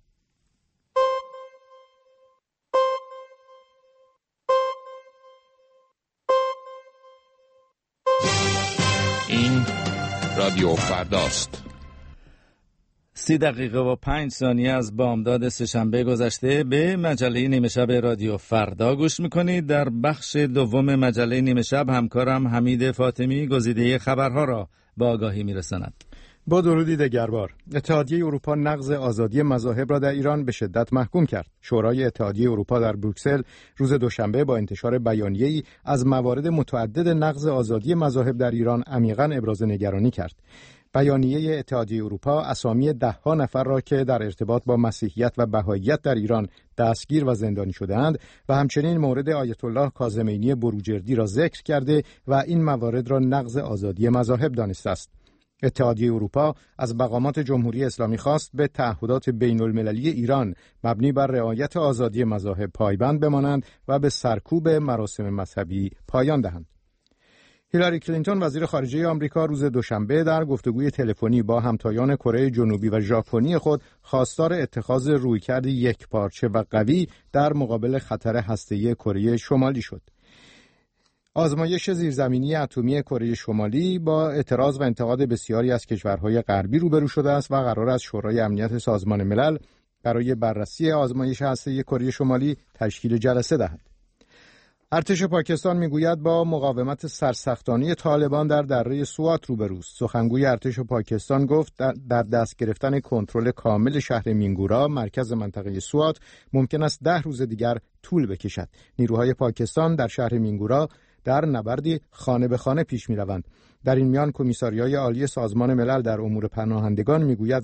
این رادیو فرداست. 30 دقیقه و 5 ثانیه از بامداد سه‌شنبه گذشته به مجله نیمه شب رادیو فردا گوش میکنید. در بخش دوم مجله نیمه شب همکارم حمید فاطمی گزیده خبرها را به آگاهی میرساند. با درودی دگربار، اتحادیه اروپا نقض آزادی مذاهب را در ایران به شدت محکوم کرد. شورای اتحادیه اروپا در بروکسل روز دوشنبه با انتشار بیانیه‌ای از موارد متعدد نقض آزادی مذاهب در ایران عمیقاً ابراز نگرانی کرد. بیانیه اتحادیه اروپا اسامی 10 نفر را که در ارتباط با مسیحیت و بهائیت در ایران دستگیر و زندانی شده‌اند و همچنین مورد آیت الله کاظمینی بروجردی را ذکر کرده و این موارد را نقض آزادی مذاهب دانسته است. اتحادیه اروپا از مقامات جمهوری اسلامی خواست به تعهدات بین المللی ایران مبنی بر رعایت آزادی مذاهب پایبند بمانند و به سرکوب مراسم مذهبی پایان دهند. هیلاری کلینتون وزیر خارجه آمریکا روز دوشنبه در گفتگوی تلفنی با همتایان کره جنوبی و ژاپنی خود خواستار اتخاذ رویکرد یکپارچه و قوی در مقابل خطر هسته‌ای کره شمالی شد. آزمایش زیرزمینی اتمی کره شمالی با اعتراض و انتقاد بسیاری از کشورهای غربی روبرو شده است و قرار است شورای امنیت سازمان ملل برای بررسی آزمایش هسته‌ای کره شمالی تشکیل جلسه دهد. ارتش پاکستان میگوید با مقاومت سرسختانه طالبان در دره سوات روبروست. سخنگوی ارتش پاکستان گفت در دست گرفتن کنترل کامل شهر مینگورا مرکز منطقه سوات ممکن است 10 روز دیگر طول بکشد. نیروهای پاکستان در شهر مینگورا در نبردی خانه به خانه پیش می‌روند. در این میان کمیساریای عالی سازمان ملل در امور پناهندگان میگوید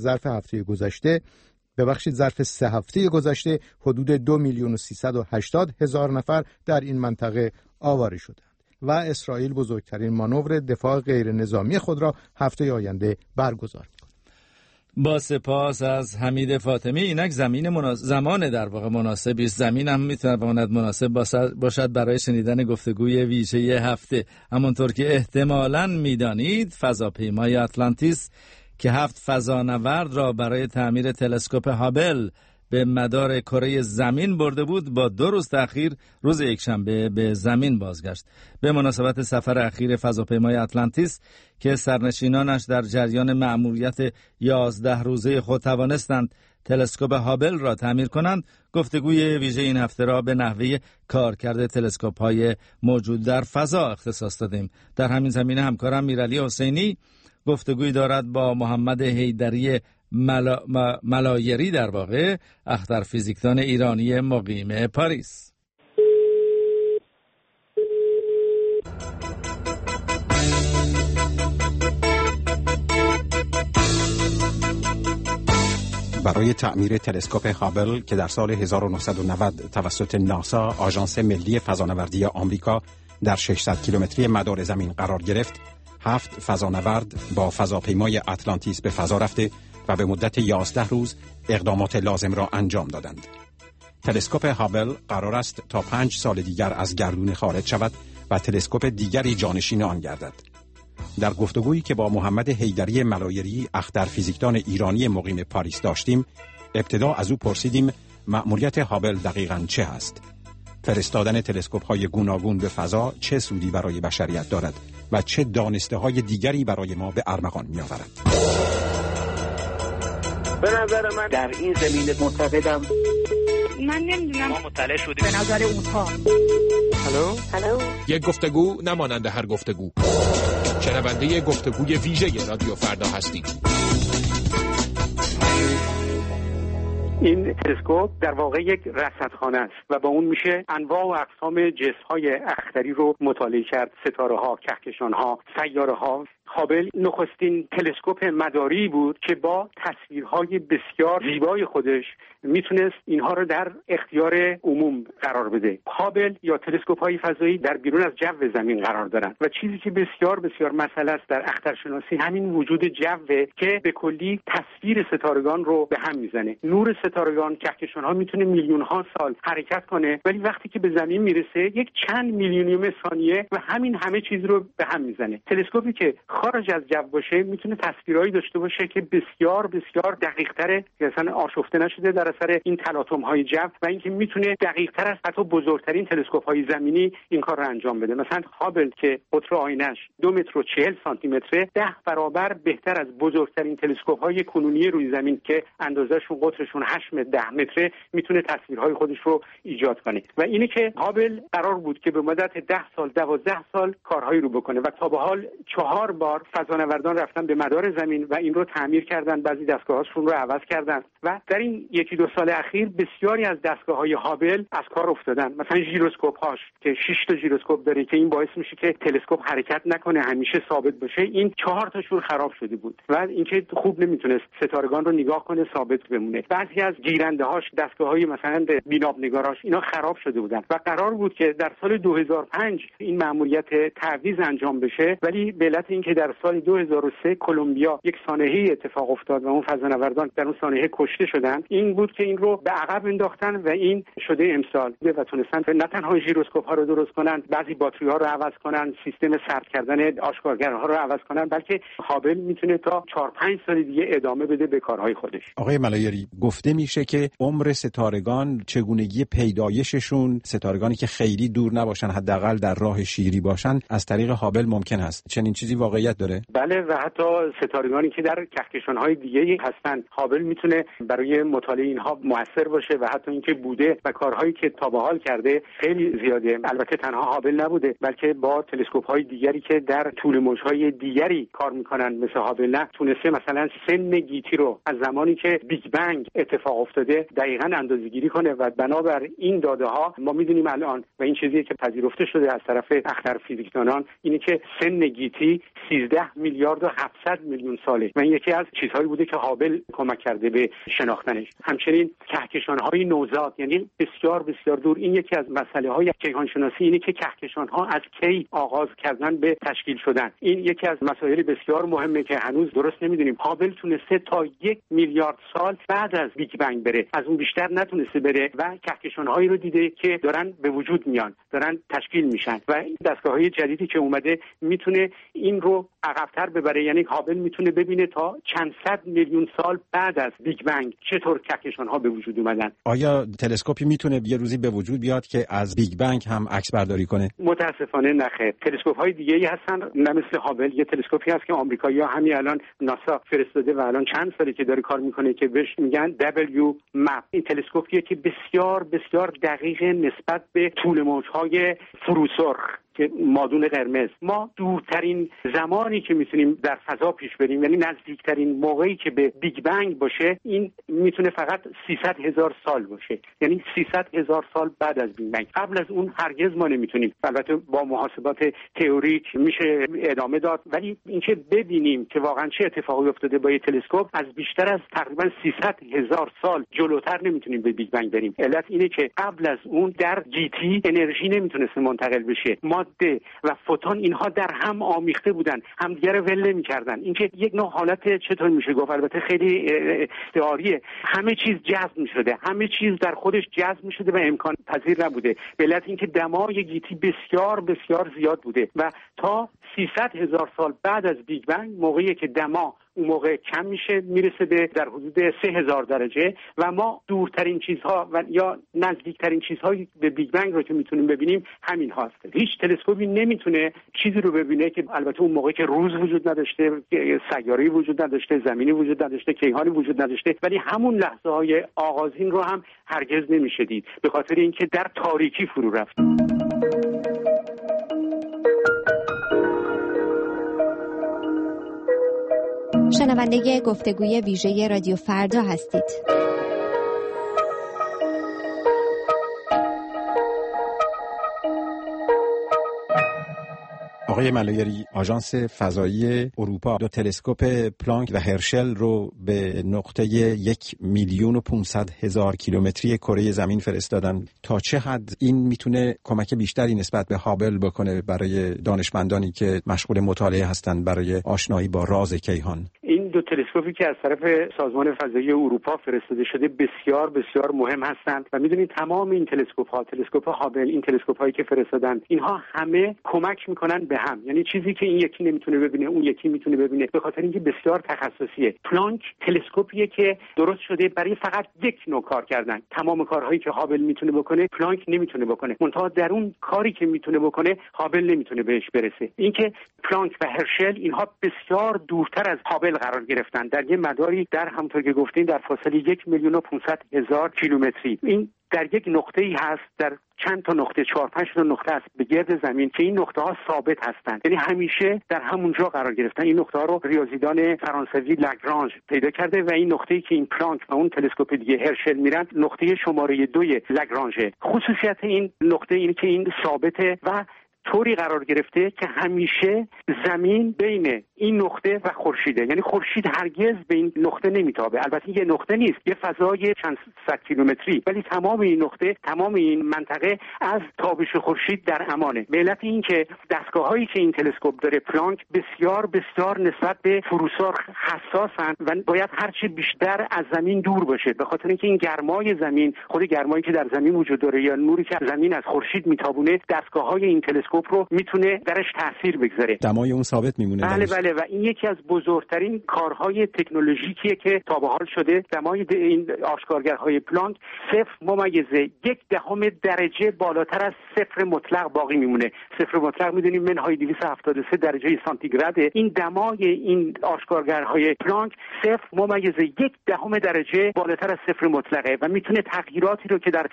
ظرف 3 هفته گذشته حدود 2,380,000 نفر در این منطقه آواره شدند و اسرائیل بزرگترین مانور دفاع غیر نظامی خود را هفته آینده برگزار می‌کند. با سپاس از حمید فاطمی. اینک زمان در واقع مناسبی است. زمین هم میتواند مناسب باشد برای شنیدن گفتگوی ویژه هفته. همونطور که احتمالاً میدانید فضاپیمای آتلانتیس که 7 فضانورد را برای تعمیر تلسکوپ هابل به مدار کره زمین برده بود با 2 روز تأخیر روز یکشنبه به زمین بازگشت. به مناسبت سفر اخیر فضاپیمای آتلانتیس که سرنشینانش در جریان مأموریت 11 روزه خود توانستند تلسکوپ هابل را تعمیر کنند، گفتگوی ویژه این هفته را به نحوه کارکرد تلسکوپ‌های موجود در فضا اختصاص دادیم. در همین زمینه همکارم میرعلی حسینی گفتگوی دارد با محمد حیدری ملایری، در واقع اختر فیزیکدان ایرانی مقیم پاریس. برای تعمیر تلسکوپ هابل که در سال 1990 توسط ناسا آژانس ملی فضانوردی آمریکا در 600 کیلومتری مدار زمین قرار گرفت، 7 فضانورد با فضاپیمای اتلانتیس به فضا رفته و به مدت 11 روز اقدامات لازم را انجام دادند. تلسکوپ هابل قرار است تا 5 سال دیگر از گردون خارج شود و تلسکوپ دیگری جانشین آن گردد. در گفتگویی که با محمد حیدری ملایری اختر فیزیکدان ایرانی مقیم پاریس داشتیم، ابتدا از او پرسیدیم مأموریت هابل دقیقاً چه است؟ فرستادن تلسکوپ‌های گوناگون به فضا چه سودی برای بشریت دارد و چه دانسته‌های دیگری برای ما به ارمغان می‌آورد؟ به نظر من در این زمینه معتقدم. من نمیدونم. ما مطلع شدیم. به نظر اونها. هلو. یک گفتگو نمانند هر گفتگو. شنونده گفتگوی ویژه رادیو فردا هستید. این تلسکوپ در واقع یک رصدخانه است و با اون میشه انواع و اقسام جسم‌های اختری رو مطالعه کرد، ستاره‌ها، کهکشان‌ها، سیاره‌ها. هابل نخستین تلسکوپ مداری بود که با تصویرهای بسیار زیبای خودش میتونست اینها رو در اختیار عموم قرار بده. هابل یا تلسکوپ‌های فضایی در بیرون از جو زمین قرار دارن و چیزی که بسیار بسیار مسئله است در اخترشناسی همین وجود جوه که به کلی تصویر ستارگان رو به هم میزنه. نور ستارگان، کهکشان‌ها میتونه میلیون‌ها سال حرکت کنه ولی وقتی که به زمین میرسه یک چند میلیونیوم ثانیه و همین همه چیز رو به هم میزنه. تلسکوپی که خارج از جو باشه میتونه تصویرایی داشته باشه که بسیار بسیار دقیق‌تره، مثلا آشفته نشده در اثر این تلاطم‌های جو و اینکه میتونه دقیق‌تر از حتی بزرگترین تلسکوپ‌های زمینی این کار رو انجام بده. مثلا هابل که قطر آینش 2 متر و 40 سانتی متره 10 برابر بهتر از بزرگترین تلسکوپ‌های کنونی روی زمین که اندازه‌شون قطرشون 8 متر 10 متره میتونه تصویرهای خودش رو ایجاد کنه. و اینه که هابل قرار بود که به مدت 10 سال 12 سال کارهایی رو بکنه و تا به حال 4 بار فضانوردان رفتن به مدار زمین و این رو تعمیر کردن، بعضی دستگاه‌هاشون رو عوض کردن و در این 1-2 سال اخیر بسیاری از دستگاه‌های هابل از کار افتادن. مثلا ژیروسکوپ‌هاش که 6 تا ژیروسکوپ داره که این باعث میشه که تلسکوپ حرکت نکنه، همیشه ثابت باشه، این 4 تاشون خراب شده بود و اینکه خوب نمیتونست ستارگان رو نگاه کنه، ثابت بمونه. بعضی از گیرنده‌هاش، دستگاه‌های مثلا بینابنگاراش اینا خراب شده بودن و قرار بود که در سال 2005 این مأموریت تعویض انجام بشه، ولی به علت اینکه در سال 2003 کلمبیا یک سانحه‌ای اتفاق افتاد و اون فضانوردان در اون سانحه کشته شدن، این بود که این رو به عقب انداختن و این شده امسال و تونستن نه تنها ژیروسکوپ ها رو درست کنن، بعضی باتری ها رو عوض کنن، سیستم سرد کردن آشکارگرها رو عوض کنن، بلکه هابل میتونه تا 4-5 سال دیگه ادامه بده به کارهای خودش. آقای ملایری، گفته میشه که عمر ستارگان، چگونگی پیدایششون، ستارگانی که خیلی دور نباشن، حداقل در راه شیری باشن، از طریق هابل ممکن است. چنین چیزی واقعیت داره؟ بله، و حتی ستارگانی که در کهکشان‌های دیگه‌ای هستن، هابل میتونه برای مطالعه اینها موثر باشه و حتی اینکه بوده و کارهایی که تا به حال کرده خیلی زیاده. البته تنها هابل نبوده، بلکه با تلسکوپ‌های دیگری که در طول موج‌های دیگری کار میکنن مثل هابل نه، تونسته مثلا سن گیتی رو از زمانی که بیگ بنگ اتفاق افتاده دقیقاً اندازه‌گیری کنه و بنابر این داده‌ها ما میدونیم الان و این چیزی که پذیرفته شده از طرف اختر فیزیکدانان اینه که سن گیتی 13 میلیارد و 700 میلیون ساله و این یکی از چیزهایی بوده که هابل کمک کرده به شناختنش. همچنین کهکشان‌های نوزاد، یعنی بسیار بسیار دور، این یکی از مسائل‌های کیهانشناسی اینه که کهکشان‌ها از کی آغاز کردن به تشکیل شدن. این یکی از مسائل بسیار مهمه که هنوز درست نمیدونیم. هابل تونسته تا 1 میلیارد سال بعد از بیگ بنگ بره، از اون بیشتر نتونسته بره و کهکشان‌هایی رو دیده که دارن به وجود میان، دارن تشکیل میشن و این دستگاه‌های جدیدی که اومده میتونه این رو عقب‌تر ببره. یعنی هابل میتونه ببینه تا چند صد میلیون سال بعد از بیگ بنگ چطور کهکشان‌ها به وجود اومدن. آیا تلسکوپی میتونه یه روزی به وجود بیاد که از بیگ بنگ هم عکس برداری کنه؟ متاسفانه نخیر. تلسکوپ‌های دیگه‌ای هستن نه مثل هابل. یه تلسکوپی هست که آمریکایی‌ها همین الان ناسا فرستاده و الان چند ساله که داره کار میکنه که بهش میگن WMAP. این تلسکوپیه که بسیار بسیار دقیق نسبت به طول موج‌های فروسرخ که مادون قرمز. ما دورترین زمانی که میتونیم در فضا پیش بریم، یعنی نزدیکترین موقعی که به بیگ بنگ باشه، این میتونه فقط 300,000 سال باشه، یعنی 300,000 سال بعد از بیگ بنگ. قبل از اون هرگز ما نمیتونیم. البته با محاسبات تئوریک میشه ادامه داد، ولی اینکه ببینیم که واقعا چه اتفاقی افتاده با یه تلسکوپ، از بیشتر از تقریبا 300,000 سال جلوتر نمیتونیم به بیگ بنگ بریم. علت اینه که قبل از اون در جیتی انرژی نمیتونسته منتقل بشه. ماده و فوتون اینها در هم آمیخته بودن، همدیگه رو ول نمی‌کردن. اینکه یک نوع حالت چطور میشه گفت، البته خیلی استعاریه، همه چیز جذب می‌شده، همه چیز در خودش جذب می‌شده و امکان پذیر نبوده. به علت اینکه دمای گیتی بسیار بسیار زیاد بوده و تا 300,000 سال بعد از بیگ بنگ، موقعی که دما اون موقع کم میشه، میرسه به در حدود 3000 درجه و ما دورترین چیزها و یا نزدیکترین چیزهایی به بیگ بنگ رو که میتونیم ببینیم همین هاست. هیچ تلسکوپی نمیتونه چیزی رو ببینه که البته اون موقعی که روز وجود نداشته، سیاره‌ای وجود نداشته، زمینی وجود نداشته، کیهانی وجود نداشته، ولی همون لحظه های آغازین رو هم هرگز نمیشه دید، به خاطر اینکه در تاریکی فرو رفت. شنونده گفتگوی ویژه رادیو فردا هستید. آقای ملایری، آژانس فضایی اروپا دو تلسکوپ پلانک و هرشل رو به نقطه 1,500,000 کیلومتری کره زمین فرستادن. تا چه حد این میتونه کمک بیشتری نسبت به هابل بکنه برای دانشمندانی که مشغول مطالعه هستند برای آشنایی با راز کیهان؟ این دو تلسکوپی که از طرف سازمان فضایی اروپا فرستاده شده بسیار بسیار مهم هستند و میدونید تمام این تلسکوپ هابل، این تلسکوپ هایی که فرستادن، اینها همه کمک میکنن به هم. یعنی چیزی که این یکی نمیتونه ببینه اون یکی میتونه ببینه، به خاطر اینکه بسیار تخصصیه. پلانک تلسکوپیه که درست شده برای فقط یک نوع کار کردن. تمام کارهایی که هابل میتونه بکنه پلانک نمیتونه بکنه، منتها در اون کاری که میتونه بکنه هابل نمیتونه بهش برسه. اینکه پلانک و هرشل اینها بسیار دورتر از هابل قرار گرفتن، در یه مداری در همونطور که گفتین در فاصله 1,500,000 کیلومتری. این در یک نقطه‌ای هست، در چند تا نقطه، 4-5 تا نقطه است به گرد زمین که این نقطه ها ثابت هستند، یعنی همیشه در همونجا قرار گرفتن. این نقطه ها رو ریاضیدان فرانسوی لاگرانژ پیدا کرده و این نقطه‌ای که این پلانک و اون تلسکوپ دیگه هرشل میرن نقطه شماره 2 لاگرانژه. خصوصیت این نقطه اینه که این ثابته و طوری قرار گرفته که همیشه زمین بین این نقطه و خورشیده، یعنی خورشید هرگز به این نقطه نمیتابه. البته یه نقطه نیست، یه فضای چند صد کیلومتری، ولی تمام این نقطه، تمام این منطقه از تابش خورشید در امانه. به علت این که دستگاه‌هایی که این تلسکوپ داره پلانک بسیار بسیار نسبت به فروسار حساسن و باید هرچی بیشتر از زمین دور باشه، به خاطر اینکه این گرمای زمین، خود گرمایی که در زمین وجود داره یا نوری که زمین از خورشید میتابونه، دستگاه‌های این تلسکوپ رو میتونه درش تاثیر بگذاره. دمای اون ثابت میمونه. بله و این یکی از بزرگترین کارهای تکنولوژیکیه که تا به حال شده. دمای این آشکارگرهای پلانک 0.1 درجه بالاتر از صفر مطلق باقی میمونه. صفر مطلق میدونیم منهای 273 درجه سانتیگراده. این دمای این آشکارگرهای پلانک 0.1 درجه بالاتر از صفر مطلقه و میتونه تغییراتی رو که در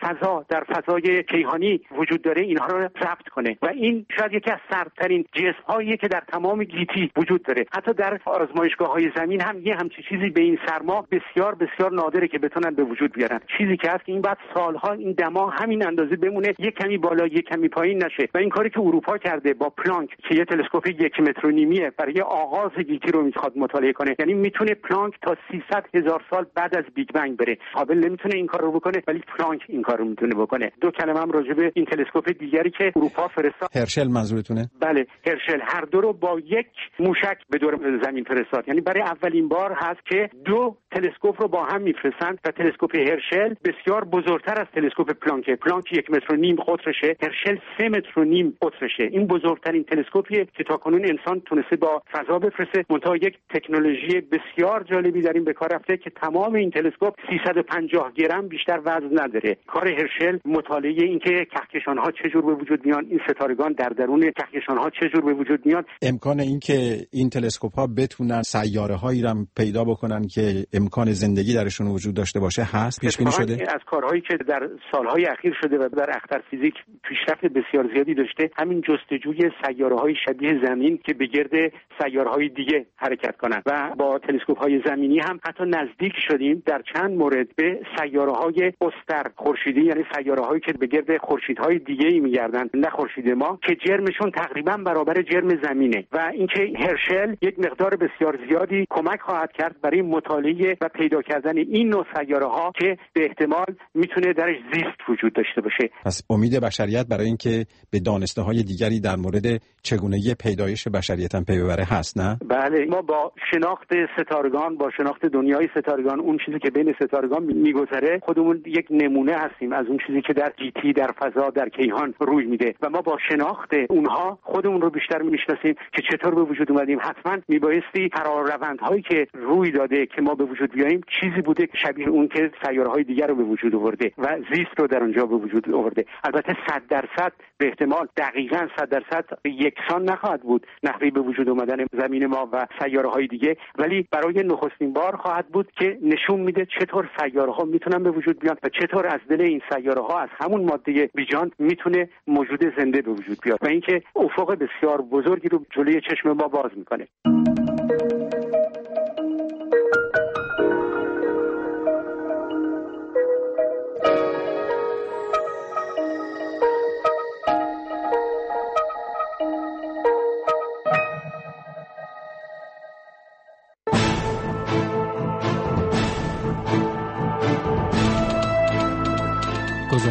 فضای کیهانی وجود داره اینها رو ضبط کنه و این شاید یکی از سردترین جسم‌هایی که در تمام گیتی وجود داره. حتی در آزمایشگاه‌های زمین هم یه همچین چیزی به این سرما بسیار بسیار نادره که بتونن به وجود بیارن. چیزی که هست که این بعد سالها این دما همین اندازه بمونه، یک کمی بالا یک کمی پایین نشه. و این کاری که اروپا کرده با پلانک که یه تلسکوپ 1 متر و نیمیه برای آغاز گیتی رو میخواد مطالعه کنه، یعنی میتونه پلانک تا 300,000 سال بعد از بیگ بنگ بره. هابل نمیتونه این کار رو بکنه ولی پلانک این کار رو میتونه بکنه. دو کلمه هم راجع به این تلسکوپ دیگری که اروپا فرستاد. هرشل منظورتونه؟ بله، هرشل هر دو رو با یک موشک به دور زمین فرستاد. یعنی برای اولین بار هست که دو تلسکوپ رو با هم میفرستند و تلسکوپ هرشل بسیار بزرگتر از تلسکوپ پلانک. پلانک 1.5 متر قطرشه، هرشل 3.5 متر قطرشه. این بزرگترین تلسکوپیه که تاکنون انسان تونسته با فضا بفرسته. منتها یک تکنولوژی بسیار جالبی در این به کار رفته که تمام این تلسکوپ 350 گرم بیشتر وزن نداره. کار هرشل مطالعه این که کهکشان‌ها چجور به وجود میان، این ستارگان در درون کهکشان‌ها چجور به وجود میان. امکان این که این تلسکوپ‌ها بتونن سیاره‌هایی رو پیدا بکنن که امکان زندگی درشون وجود داشته باشه هست، پیش بینی شده؟ از کارهایی که در سالهای اخیر شده و در اخترفیزیک پیشرفت بسیار زیادی داشته، همین جستجوی سیاره‌های شبیه زمین که به گرد سیاره‌های دیگه حرکت کنن و با تلسکوپ‌های زمینی هم حتی نزدیک شدیم در چند مورد به سیاره‌های استر خورشیدی، یعنی سیاره‌هایی که به گرد خورشیدهای دیگه‌ای می‌گردن، نه خورشید ما، که جرمشون تقریبا برابر جرم زمینه. و اینکه هرشل یک مقدار بسیار زیادی کمک خواهد کرد برای مطالعه و پیدا کردن این نوع سیاره‌ها که به احتمال میتونه درش زیست وجود داشته باشه. پس امید بشریت برای اینکه به دانسته‌های دیگری در مورد چگونگی پیدایش بشریت هم پی ببره هست، نه؟ بله، ما با شناخت ستارگان، با شناخت دنیای ستارگان، اون چیزی که بین ستارگان میگذره، خودمون یک نمونه هستیم از اون چیزی که در جیتی، در فضا، در کیهان روی میده و ما با شناخت اونها خودمون رو بیشتر میشناسیم که چطور به وجود اومدیم. حتما میبایستی روندهایی که روی داده که ما به وجود بیاییم چیزی بوده که شبیه اون که سیاره‌های دیگر رو به وجود آورده و زیست رو در اونجا به وجود آورده. البته 100% به احتمال دقیقاً 100% یکسان نخواهد بود نحوه به وجود آمدن زمین ما و سیاره‌های دیگه، ولی برای نخستین بار خواهد بود که نشون میده چطور سیاره‌ها میتونن به وجود بیان و چطور از دل این سیاره‌ها از همون ماده بیجان میتونه موجود زنده به وجود بیاد و اینکه افق بسیار بزرگی رو جلوی چشم ما باز میکنه.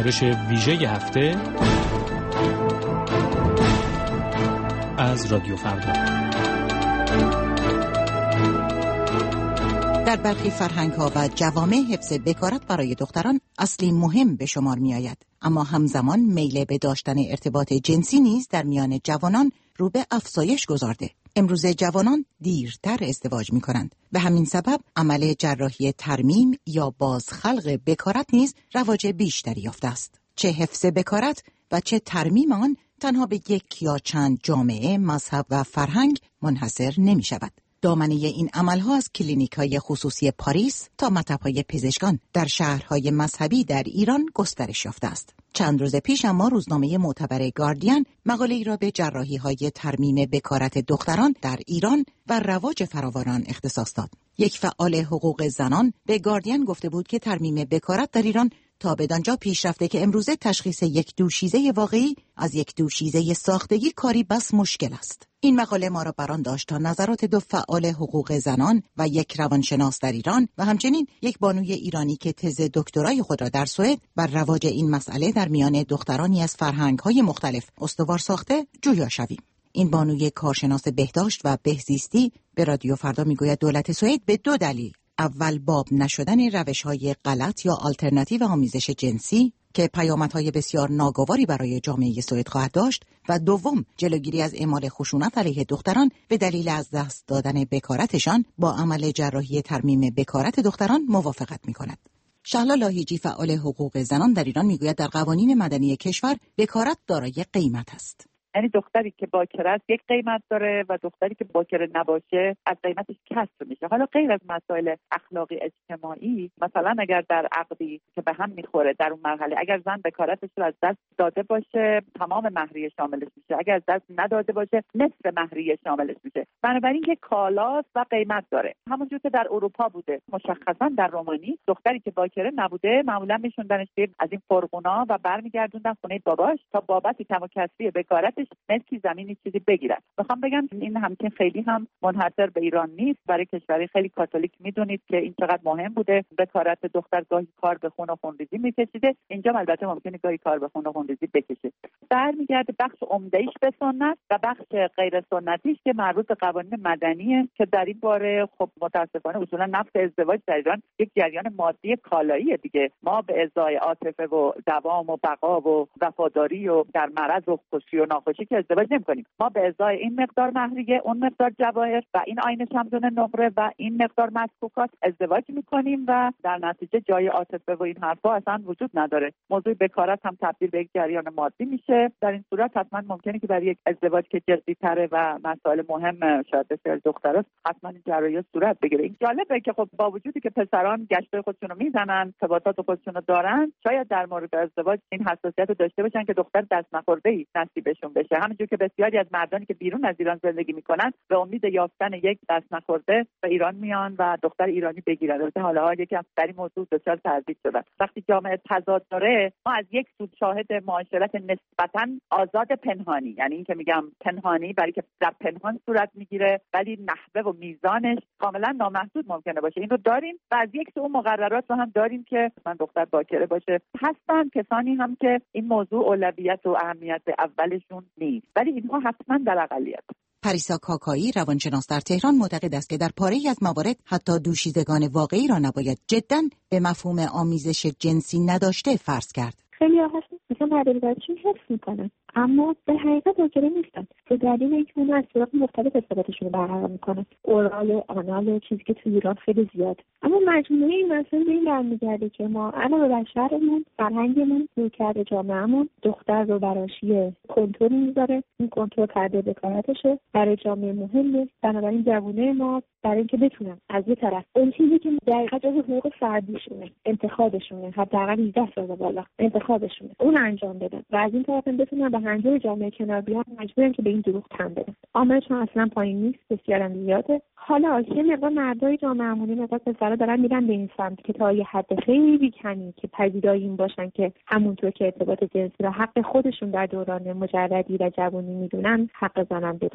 گزارش ویژه هفته از رادیو فردا. در برخی فرهنگ‌ها و جوامع حفظ بکارت برای دختران اصلی مهم به شمار می‌آید، اما همزمان میل به داشتن ارتباط جنسی نیز در میان جوانان رو به افزایش گذارده. امروزه جوانان دیرتر ازدواج می‌کنند. به همین سبب عمل جراحی ترمیم یا بازخلق بکارت نیز رواج بیشتری یافته است. چه حفظ بکارت و چه ترمیم آن تنها به یک یا چند جامعه، مذهب و فرهنگ منحصر نمی‌شود. دامنه این عمل‌ها از کلینیک‌های خصوصی پاریس تا مطب‌های پزشکان در شهرهای مذهبی در ایران گسترش یافته است. چند روز پیش اما روزنامه معتبر گاردین مقاله‌ای را به جراحی‌های ترمیم بکارت دختران در ایران و رواج فراوان آن اختصاص داد. یک فعال حقوق زنان به گاردین گفته بود که ترمیم بکارت در ایران تا بدانجا پیش رفته که امروزه تشخیص یک دوشیزه واقعی از یک دوشیزه ساختگی کاری بس مشکل است. این مقاله ما را بران داشت تا نظرات دو فعال حقوق زنان و یک روانشناس در ایران و همچنین یک بانوی ایرانی که تز دکترای خود را در سوئد بر رواج این مسئله در میان دخترانی از فرهنگ‌های مختلف استوار ساخته جویا شویم. این بانوی کارشناس بهداشت و بهزیستی به رادیو فردا میگوید دولت سوئد به دو دلیل: اول، باب نشدن روش‌های غلط یا آلترناتیو آمیزش جنسی که پیامدهای بسیار ناگواری برای جامعه سوئد خواهد داشت، و دوم، جلوگیری از اعمال خشونت علیه دختران به دلیل از دست دادن بکارتشان با عمل جراحی ترمیم بکارت دختران موافقت می‌کند. شهلا لاهیجی فعال حقوق زنان در ایران میگوید در قوانین مدنی کشور بکارت دارای قیمت است. یعنی دختری که باکره است یک قیمت داره و دختری که باکره نباشه از قیمتش کسر میشه. حالا غیر از مسائل اخلاقی اجتماعی، مثلا اگر در عقدی که به هم میخوره در اون مرحله اگر زن بکارتش رو از دست داده باشه تمام مهریه شاملش میشه، اگر از دست نداده باشه نصف مهریه شاملش میشه. بنابراین که کالاست و قیمت داره. همونجور که در اروپا بوده، مشخصا در رومانی دختری که باکره نبوده معمولا میشوندنش از این فرقونا و برمیگردوندن خونه باباش تا بابت کم و کسری بکارت ملکی زمینی چیزی بگیرن. میخوام بگم این همچین خیلی هم منحصر به ایران نیست. برای کشوری خیلی کاتولیک میدونید که این چقدر مهم بوده. بکارت دختر گاهی کار به خون و خونریزی میکشیده، اینجا البته ممکنه گاهی کار به خون و خونریزی بکشه. برمیگرده بخش عمده‌ایش به سنت و بخش غیر سنتیش که مربوط به قوانین مدنیه که در این باره خب متاسفانه اصولا نفس ازدواج در ایران یک جریان مادی کالاییه دیگه. ما به ازای عاطفه و دوام و بقا و وفاداری و در مرض و خوشی و ناخوشی که ازدواج نمی‌کنیم. ما به ازای این مقدار مهریه، اون مقدار جواهر و این آینه چمدون نقره و این مقدار مسکوکات ازدواج می‌کنیم و در نتیجه جای عاطفه و این حرفا اصلا وجود نداره. موضوع بکارت هم تبدیل به یک جریان مادی میشه. در این صورت حتما ممکنه که برای یک ازدواج که جدی‌تره و مسائل مهم شاید بسیار دختراست حتما این جراحی صورت بگیره. این جالبه که خب با وجودی که پسران گشتای خودشون رو میزنن، ارتباطات خودشون رو دارن، شاید در مورد ازدواج این حساسیت رو داشته باشن که دختر دست نخورده‌ای نصیبشون بشه. همونجور که بسیاری از مردانی که بیرون از ایران زندگی میکنن به امید یافتن یک دست نخورده به ایران میان و دختر ایرانی بگیرن. البته حالا یکم در این موضوع دچار تردید شدن. وقتی جامعه تضاد داره، ما از یک سو شاهد معاشرت نسبتاً آزاد پنهانی، یعنی این که میگم پنهانی برای که در پنهان صورت میگیره ولی نحوه و میزانش کاملا نامحدود ممکنه باشه، این رو داریم. و از یک سو مقررات رو هم داریم که من دختر باکره باشه. هستن کسانی هم که این موضوع اولویت و اهمیت اولشون نیست، ولی اینها حتما در اقلیت. پریسا کاکایی روانشناس در تهران معتقد است که در پاره‌ای از موارد حتی دوشیزگان واقعی را نباید جداً به مفهوم آمیزش جنسی نداشته فرض کرد. خیلی ها هستن مثلا مردم حفظ میکنن اما به حقیقت واقعی نیستن به دلیل اینکه اونها از طرق مختلف ارتباطشون رو برقرار میکنن، اورال و آنال، چیزی که تو ایران خیلی زیاد. اما مجموعه این مسائل به این برمیگرده که ما علاوه بر شهرمون، فرهنگمون، رویکرد جامعهمون دختر رو براشی کنترل میذاره. این کنترل کرده بکارتشه برای جامعه مهمه. بنابراین جوونه ما برای اینکه بتونن از یه طرف اون چیزی که دقیقاً جزء حقوق فردیشونه، انتخابشونه، حداقل 18 سال بالا انتخابشونه، اون انجام بدن و از این طرف بتونن به هنجار جامعه کنار بیان، مجبورن که به این دروغ تن بدن. عاملشون اصلا پایین نیست، بسیار هم زیاده. حالا یه مقدار مردای جامعه‌مون مقدار پسرا دارن میرن به این سمت که تا یه حد خیلی کمی که پذیرای این باشن که همونطور که ارتباط جنسی را حق خودشون در دوران مجردی و جوانی میدونن، حق زنن بدونن.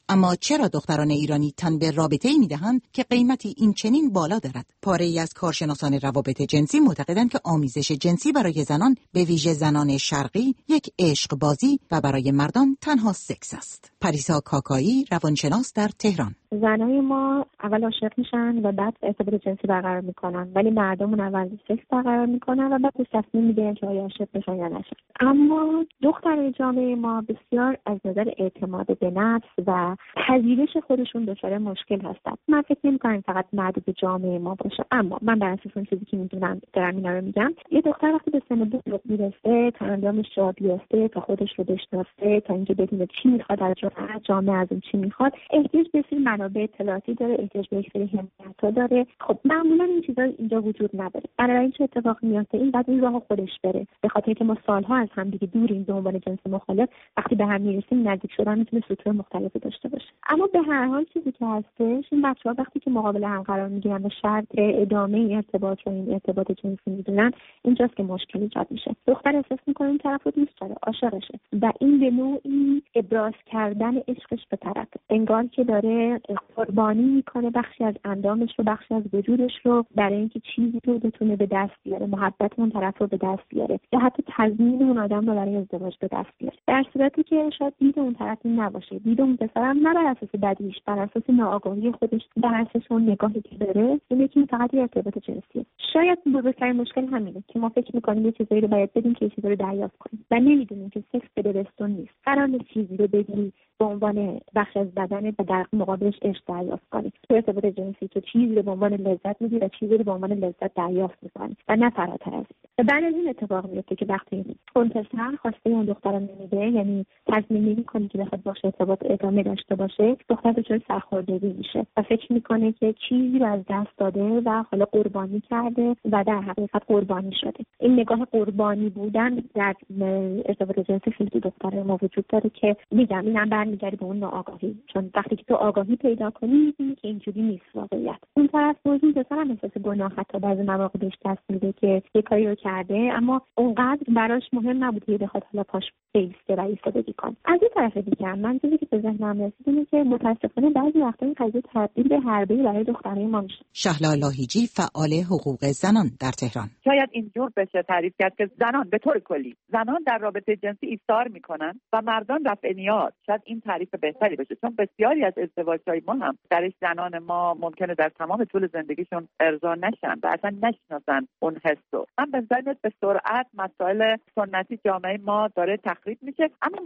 اما چرا دختران ایرانی تن به رابطه‌ای می‌دهند که قیمتی این چنین بالا دارد؟ پاره‌ای از کارشناسان روابط جنسی معتقدند که آمیزش جنسی برای زنان، به ویژه زنان شرقی، یک عشق بازی و برای مردان تنها سکس است. پریسا کاکایی، روانشناس در تهران: زنای ما اول عاشق میشن و بعد ارتباط جنسی برقرار میکنن، ولی مردمون اول سکس برقرار میکنن و بعد تصمیم میگیرن که آیا عاشق بشن یا نشن. اما دخترای جامعه ما بسیار از نظر اعتماد به نفس و پذیرش خودشون دچار مشکل هستن. من فکر نمی‌کنم فقط مربوط به جامعه ما باشه، اما من بر اساس اون چیزی که میدونم دارم اینا رو میگم. یه دختر وقتی به سن بلوغ میرسه، تا اندامش جا بیفته، تا خودش رو بشناسه، تا اینکه بدونه چی میخواد از جامعه از اون چی میخواد، احتیاج به سری منابع اطلاعاتی داره، احتیاج به یک سری حمایت‌ها داره. خب معمولا این چیزا اینجا وجود نداره. برای این چه اتفاقی میفته؟ این بعد این راهو خودش بره. به خاطر اینکه ما سالها از هم دیگه دوریم به عنوان جنس مخالف، وقتی به هم میرسیم نزدیک شدن میتونه سطوح مختلفی داشته باشه. اما به هر حال چیزی که هستش، این بچه‌ها وقتی که مقابل هم قرار میگیرن و شرط ادامه ارتباط و این ارتباط جنسی میدونن، اینجاست که مشکل ایجاد میشه. دختر احساس میکنه این طرفو دوست داره، عاشقشه و این به نوعی ابراز کردن عشقش به طرف، انگار که داره قربانی میکنه بخشی از اندامش رو، بخشی از وجودش رو برای اینکه چیزی رو بتونه به دست بیاره، محبت اون طرف رو به دست بیاره یا حتی تضمین اون آدم رو برای ازدواج به دست بیاره. در صورتی که شاید دید اون طرف نباشه، دید اون پسرم نه بر اساس بدیش، بر اساس ناآگاهی خودش، بر اساس اون نگاهی که داره، اینه که فقط یه ارتباط جنسیه. شاید بزرگترین مشکل همینه که ما فکر می‌کنیم یه چیزایی رو باید بدیم که یه چیزی رو دریافت کنیم و نمی‌دونیم که سکس بدبستون نیست. قرار نیست چیزی رو بدیم به عنوان بخش از بدنت و در مقابلش عشق دریافت کنی. تو ارتباط جنسی تو چیزی رو به عنوان لذت می‌گیری و چیزی رو به عنوان لذت دریافت می‌کنی و نه فراتر از این. بعد از این اتفاق میفته که وقتی اون پسر خواسته اون دختر رو نمیده، یعنی تصمیم نمی‌کنه که بخواد باشه ارتباط ادامه داشته باشه، دختر دچار سرخوردگی میشه و فکر می‌کنه که چیزی رو از دست داده و حالا قربانی کرده و در حقیقت قربانی شده. این نگاه قربانی بودن در ارتباط جنسی خیلی تو دخترای ما وجود داره که میگم اینم برمیگره به اون ناآگاهی، چون وقتی که تو آگاهی پیدا کنی می‌بینی که اینجوری نیست واقعیت. اون طرف موضوع پسرم احساس گناه حتی بعضی مواقع بهش دست میده که یه کاری رو کرده اما اونقدر براش مهم نبوده که بخواد حالا پاش بیسته و ایستادگی کنه. از این طرف دیگه من چیزی که به ذهنم رسید اینه که متأسفانه بعضی وقتا این قضیه تبدیل به حربه‌ای برای دخترای ما میشه. شهلا لاهیجی، فعال حقوق زنان در تهران: شاید اینجور بشه تعریف کرد که زنان به طور کلی زنان در رابطه جنسی ایثار میکنن و مردان رفع نیاز. شاید این تعریف بهتری بشه، چون بسیاری از ازدواج‌های ما هم درش زنان ما ممکنه در تمام طول زندگیشون ارضا نشن و اصلا نشناسن اون حسو. من به ذهنم به سرعت مسائل سنتی جامعه ما داره تخریب میشه، اما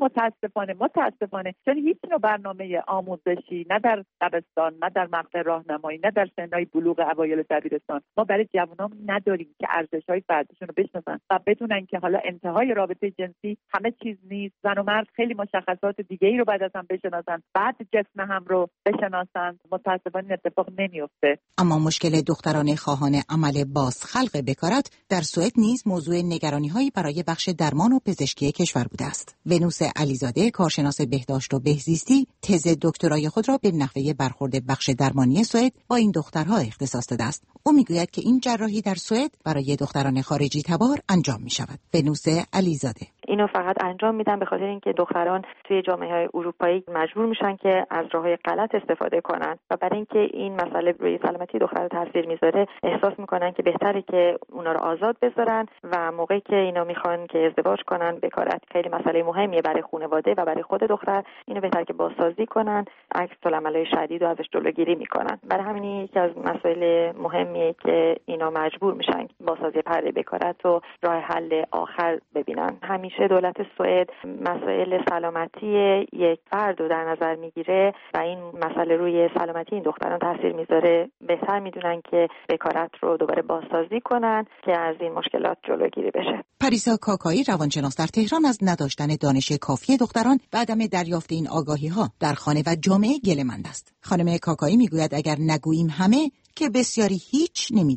متاسفانه چون هیچ نوع برنامه آموزشی نه در دبستان، نه در مقطع راهنمایی، نه در سنای بلوغ اوایل دبیرستان ما برای جوانان نداریم که ارزش‌های فردیشون رو بشناسن و بدونن که حالا انتهای رابطه جنسی همه چیز نیست. زن و مرد خیلی مشخصات دیگه‌ای رو بعد از هم بشناسن، بعد جسم هم رو بشناسن. متأسفانه این اتفاق نمیفته. اما مشکل دختران خواهان عمل بازخلق بکارت در سوئد نیز موضوع نگرانی‌هایی برای بخش درمان و پزشکی کشور بوده است. ونوس علیزاده، کارشناس بهداشت و بهزیستی، تز دکترای خود را به نحوه برخورد بخش درمانی سوئد با این دخترها اختصاص داده است. او میگوید که این جراحی در سوئد برای دختران خارجی تبار انجام می‌شود. ونوس علیزاده: اینو فقط انجام میدن به خاطر اینکه دختران توی جامعه‌های اروپایی مجبور میشن که از راه‌های غلط استفاده کنن و برای اینکه این مسئله روی سلامتی دخترها تاثیر میذاره احساس میکنن که بهتره که اونا رو آزاد بذارن و موقعی که اینا میخوان که ازدواج کنن، بکارت خیلی مسئله مهمیه برای خانواده و برای خود دختر، اینو بهتره که بازسازی کنن، عکس العمل‌های شدید و ازش جلوگیری میکنن. برای همین یکی از مسائل مهمیه که اینا مجبور میشن بازسازی پرده بکارت رو راه حل آخر ببینن. همیشه دولت سوئد مسائل سلامتی یک فرد رو در نظر میگیره و این مسئله روی سلامتی این دختران تاثیر میذاره. بهتر میدونن که بکارت رو دوباره بازسازی کنن که از این مشکلات جلوگیری بشه. پریسا کاکایی، روانشناس در تهران، از نداشتن دانش کافی دختران و عدم دریافت این آگاهی‌ها در خانه و جامعه گله‌مند است. خانم کاکایی میگوید اگر نگوییم همه که بسیاری هیچ نمیدانند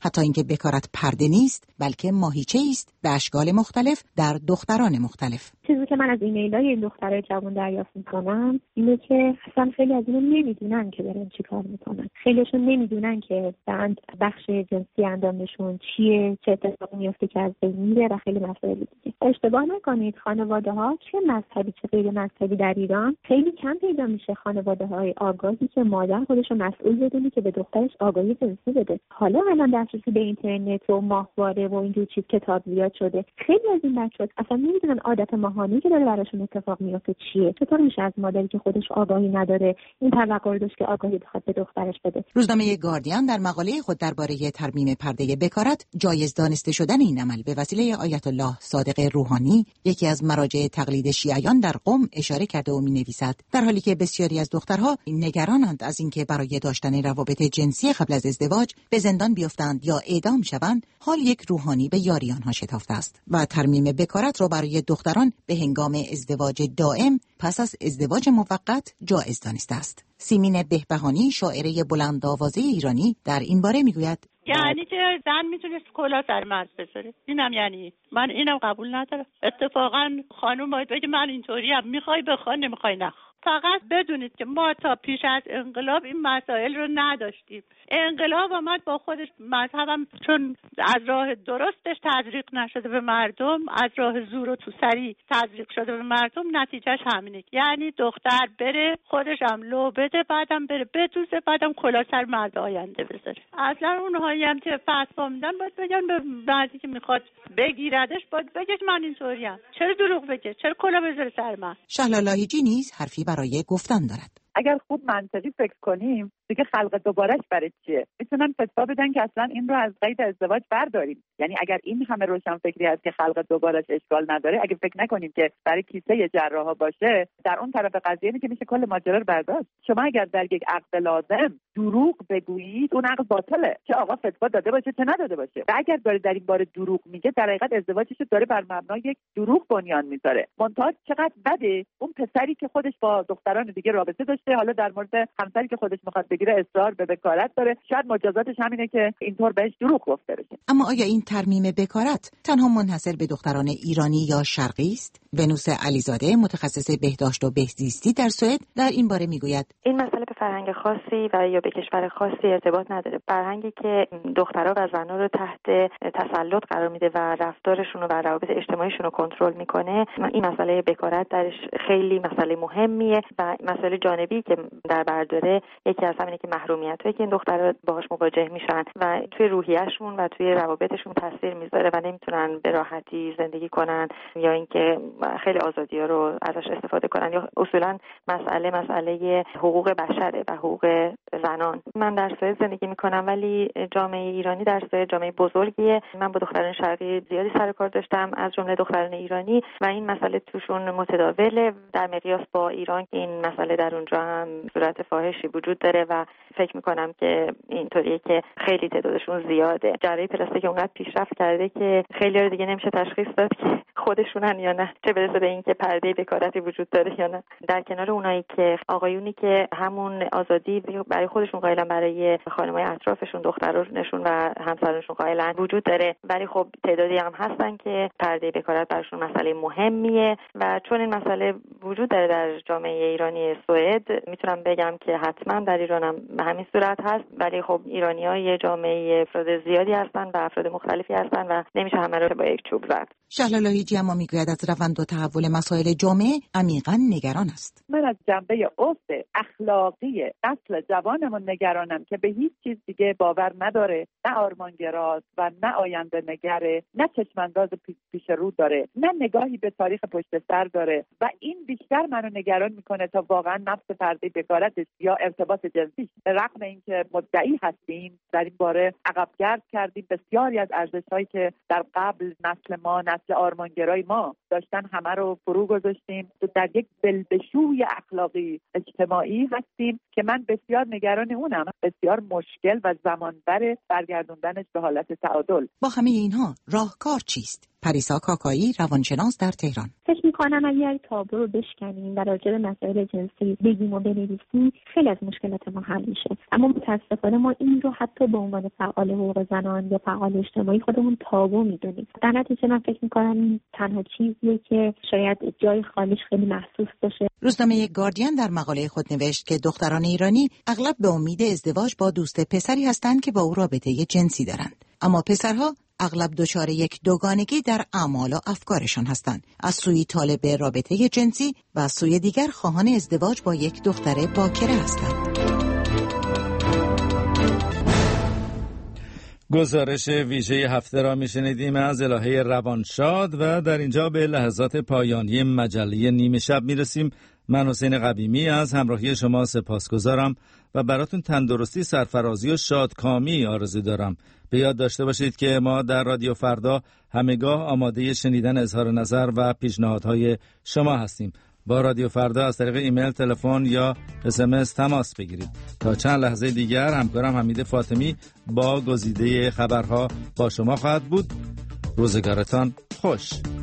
حتی اینکه بکارت پرده نیست بلکه ماهیچه است به اشکال مختلف در دختران مختلف. چیزی که من از ایمیل‌های این دخترای جوان دریافت می‌کنم اینه که اصلا خیلی از اینا نمیدونن که دارن چیکار میکنن. خیلیشون نمیدونن که بخش جنسی اندامشون چیه، چه اتفاقی میفته که از بین میره و خیلی مسائل دیگه. اشتباه نکنید، خانواده‌ها چه مذهبی چه غیر مذهبی در ایران خیلی کم پیدا میشه خانواده‌های آگاهی که مادر خودش رو مسئول بدونه که به دخترش آگاهی جنسی بده. حالا دسترسی به اینترنت و ماهواره و اینجور چیز کتاب زیاد شده. خیلی از این بچه‌ها اصلا نمیدونن عادت ماهانه‌ای که داره براشون اتفاق میفته چیه. چطور میشه از مادری که خودش آگاهی نداره این توقع داشت که آگاهی بخواد به دخترش بده؟ روزنامه گاردین در مقاله خود درباره ترمیم پرده بکارت جایز دانسته شدن این عمل به وسیله آیت الله صادق روحانی، یکی از مراجع تقلید شیعیان در قم، اشاره کرده و می‌نویسد در حالی که بسیاری از دخترها نگرانند از اینکه برای داشتن روابط جنسی قبل از ازدواج به زندان بیفتند یا اعدام شوند، حال یک روحانی به یاری آنها شتافته است و ترمیم بکارت را برای دختران به هنگام ازدواج دائم پس از ازدواج موقت جایز دانسته است. سیمین بهبهانی، شاعره بلند آوازه ایرانی، در این باره میگوید: یعنی که زن میتونست کلاه سر مرد بذاره. اینم یعنی من اینم قبول ندارم. اتفاقا خانم باید بگه من اینطوریم، میخوای بخوان نمیخوای نخ. فقط بدونید که ما تا پیش از انقلاب این مسائل رو نداشتیم. انقلاب آمد با خودش مذهبم چون از راه درستش تزریق نشده به مردم، از راه زور و توسری تزریق شده به مردم، نتیجهش همینه. یعنی دختر بره خودش هم لو بده، بعدم بره بدوزه، بعدم کلاه سر مرد آینده بذاره. اصلا اونهایی هم که فتوا میدن باید بگن به بعضی که میخواد بگیردش باید بگه من اینطوریم. چرا دروغ بگه؟ چرا کلاه بذاره سر من؟ شهلا لاهیجی نیز حرفی برای گفتن دارد. اگر خوب منطقی فکر کنیم دیگه خلق دوبارهش برای چیه؟ میتونن فتوا بدن که اصلا این رو از قید ازدواج برداریم. یعنی اگر این همه روشن فکری هست که خلق دوبارهش اشکال نداره، اگه فکر نکنیم که برای کیسه جراحا باشه، در اون طرف قضیه اینه که میشه کل ماجرا رو برداشت. شما اگر در یک عقد لازم دروغ بگویید، اون عقد باطله، چه آقا فتوا داده باشه چه نداده باشه. و اگر داره در این باره دروغ میگه، در حقیقت ازدواجش داره بر مبنای یک دروغ بنیان میذاره. منتها چقدر بده اون پسری که خودش با دختران دیگه رابطه داشته، حالا در مورد همسری که خودش میخواد بگیره اصرار به بکارت داره، شاید مجازاتش همینه که اینطور بهش دروغ گفته بشه. اما آیا این ترمیم بکارت تنها منحصر به دختران ایرانی یا شرقی است؟ ونوس علیزاده، متخصص بهداشت و بهزیستی در سوئد، در این باره میگوید: این مسئله به فرهنگ خاصی و یا به کشور خاصی ارتباط نداره. فرهنگی که دخترها و زنها رو تحت تسلط قرار میده و رفتارشون و روابط اجتماعیشون رو کنترل میکنه، این مسئله بکارت درش خیلی مسئله مهمیه و مسئله جانبی که در بر داره یکی از همینه که محرومیتایی که این دخترها باهاش مواجه میشن و توی روحیه‌شون و توی روابطشون تاثیر میذاره و نمیتونن به راحتی زندگی کنن یا اینکه خیلی آزادی‌ها رو ازش استفاده کنن، یا اصولا مسئله حقوق بشره و حقوق زنان. من در سوئد زندگی میکنم ولی جامعه ایرانی در سوئد جامعه بزرگیه. من با دختران شرقی زیادی سر کار داشتم، از جمله دختران ایرانی، و این مسئله توشون متداوله در مقیاس با ایران. این مسئله در اونجا هم صورت فاحشی وجود داره و فکر میکنم که اینطوریه که خیلی تعدادشون زیاده. جراحی پلاستیک اونقدر پیشرفت کرده که خیلی رو دیگه نمیشه تشخیص داد که خودشونن یا نه، چه برسه به این که پرده بکارتی وجود داره یا نه. در کنار اونایی که آقایونی که همون آزادی برای خودشون قائلن، برای خانمای اطرافشون، دخترانشون و همسرانشون قائلن، وجود داره، ولی خب تعدادی هم هستن که پرده بکارت براشون مسئله مهمیه و چون این مسئله وجود داره در جامعه ایرانی سوئد، میتونم بگم که حتما در ایران هم به همین صورت هست. ولی خب ایرانی‌ها یه جامعه افراد زیادی هستن و افراد مختلفی هستن و نمیشه همه رو با یک چوب زد. شهلا لاهیجی اما میگوید از روند و تحول مسائل جامعه عمیقاً نگران است. من از جنبه افت اخلاقی نسل جوانمون نگرانم که به هیچ چیز دیگه باور نداره، نه آرمانگراست و نه آینده نگره، نه چشمانداز پیش رو داره، نه نگاهی به تاریخ پشت سر داره و این بیشتر منو نگران میکنه تا واقعا نفس پرده بکارتش یا ارتباط جنسی، رغم اینکه مدعی هستیم در این باره عقبگرد کردیم. بسیاری از ارزش‌هایی که در قبل نسل ما، نسل آرمانگرای ما داشتن، همه رو فرو گذاشتیم. در یک بلبشوی اخلاقی اجتماعی هستیم که من بسیار نگران اونم. بسیار مشکل و زمان بره برگردوندنش به حالت تعادل. با همه اینها راهکار چیست؟ پریسا کاکایی، روانشناس در تهران: فکر می‌کنم اگر تابو رو بشکنیم و راجع به مسائل جنسی بگیم و بنویسیم خیلی از مشکلات ما حل میشه. اما متأسفانه ما این رو حتی به عنوان فعال حقوق زنان یا فعال اجتماعی خودمون تابو می‌دونیم. در نتیجه من فکر می‌کنم این تنها چیزیه که شاید جای خالیش خیلی محسوس باشه. روزنامه گاردین در مقاله خود نوشت که دختران ایرانی اغلب به امید ازدواج با دوست پسری هستند که با او رابطه جنسی دارند، اما پسرها اغلب دچار یک دوگانگی در اعمال و افکارشان هستند. از سوی طالب رابطه جنسی و از سوی دیگر خواهان ازدواج با یک دختر باکره هستند. گزارش ویژه هفته را میشنیدیم از الهه روانشاد و در اینجا به لحظات پایانی مجله نیمه شب میرسیم. من حسین قبیمی از همراهی شما سپاسگزارم و براتون تندرستی، سرفرازی و شادکامی آرزو دارم. به یاد داشته باشید که ما در رادیو فردا همگاه آماده شنیدن اظهار نظر و پیشنهادهای شما هستیم. با رادیو فردا از طریق ایمیل، تلفن یا SMS تماس بگیرید. تا چند لحظه دیگر همکارم حمید فاطمی با گزیده خبرها با شما خواهد بود. روزگارتان خوش.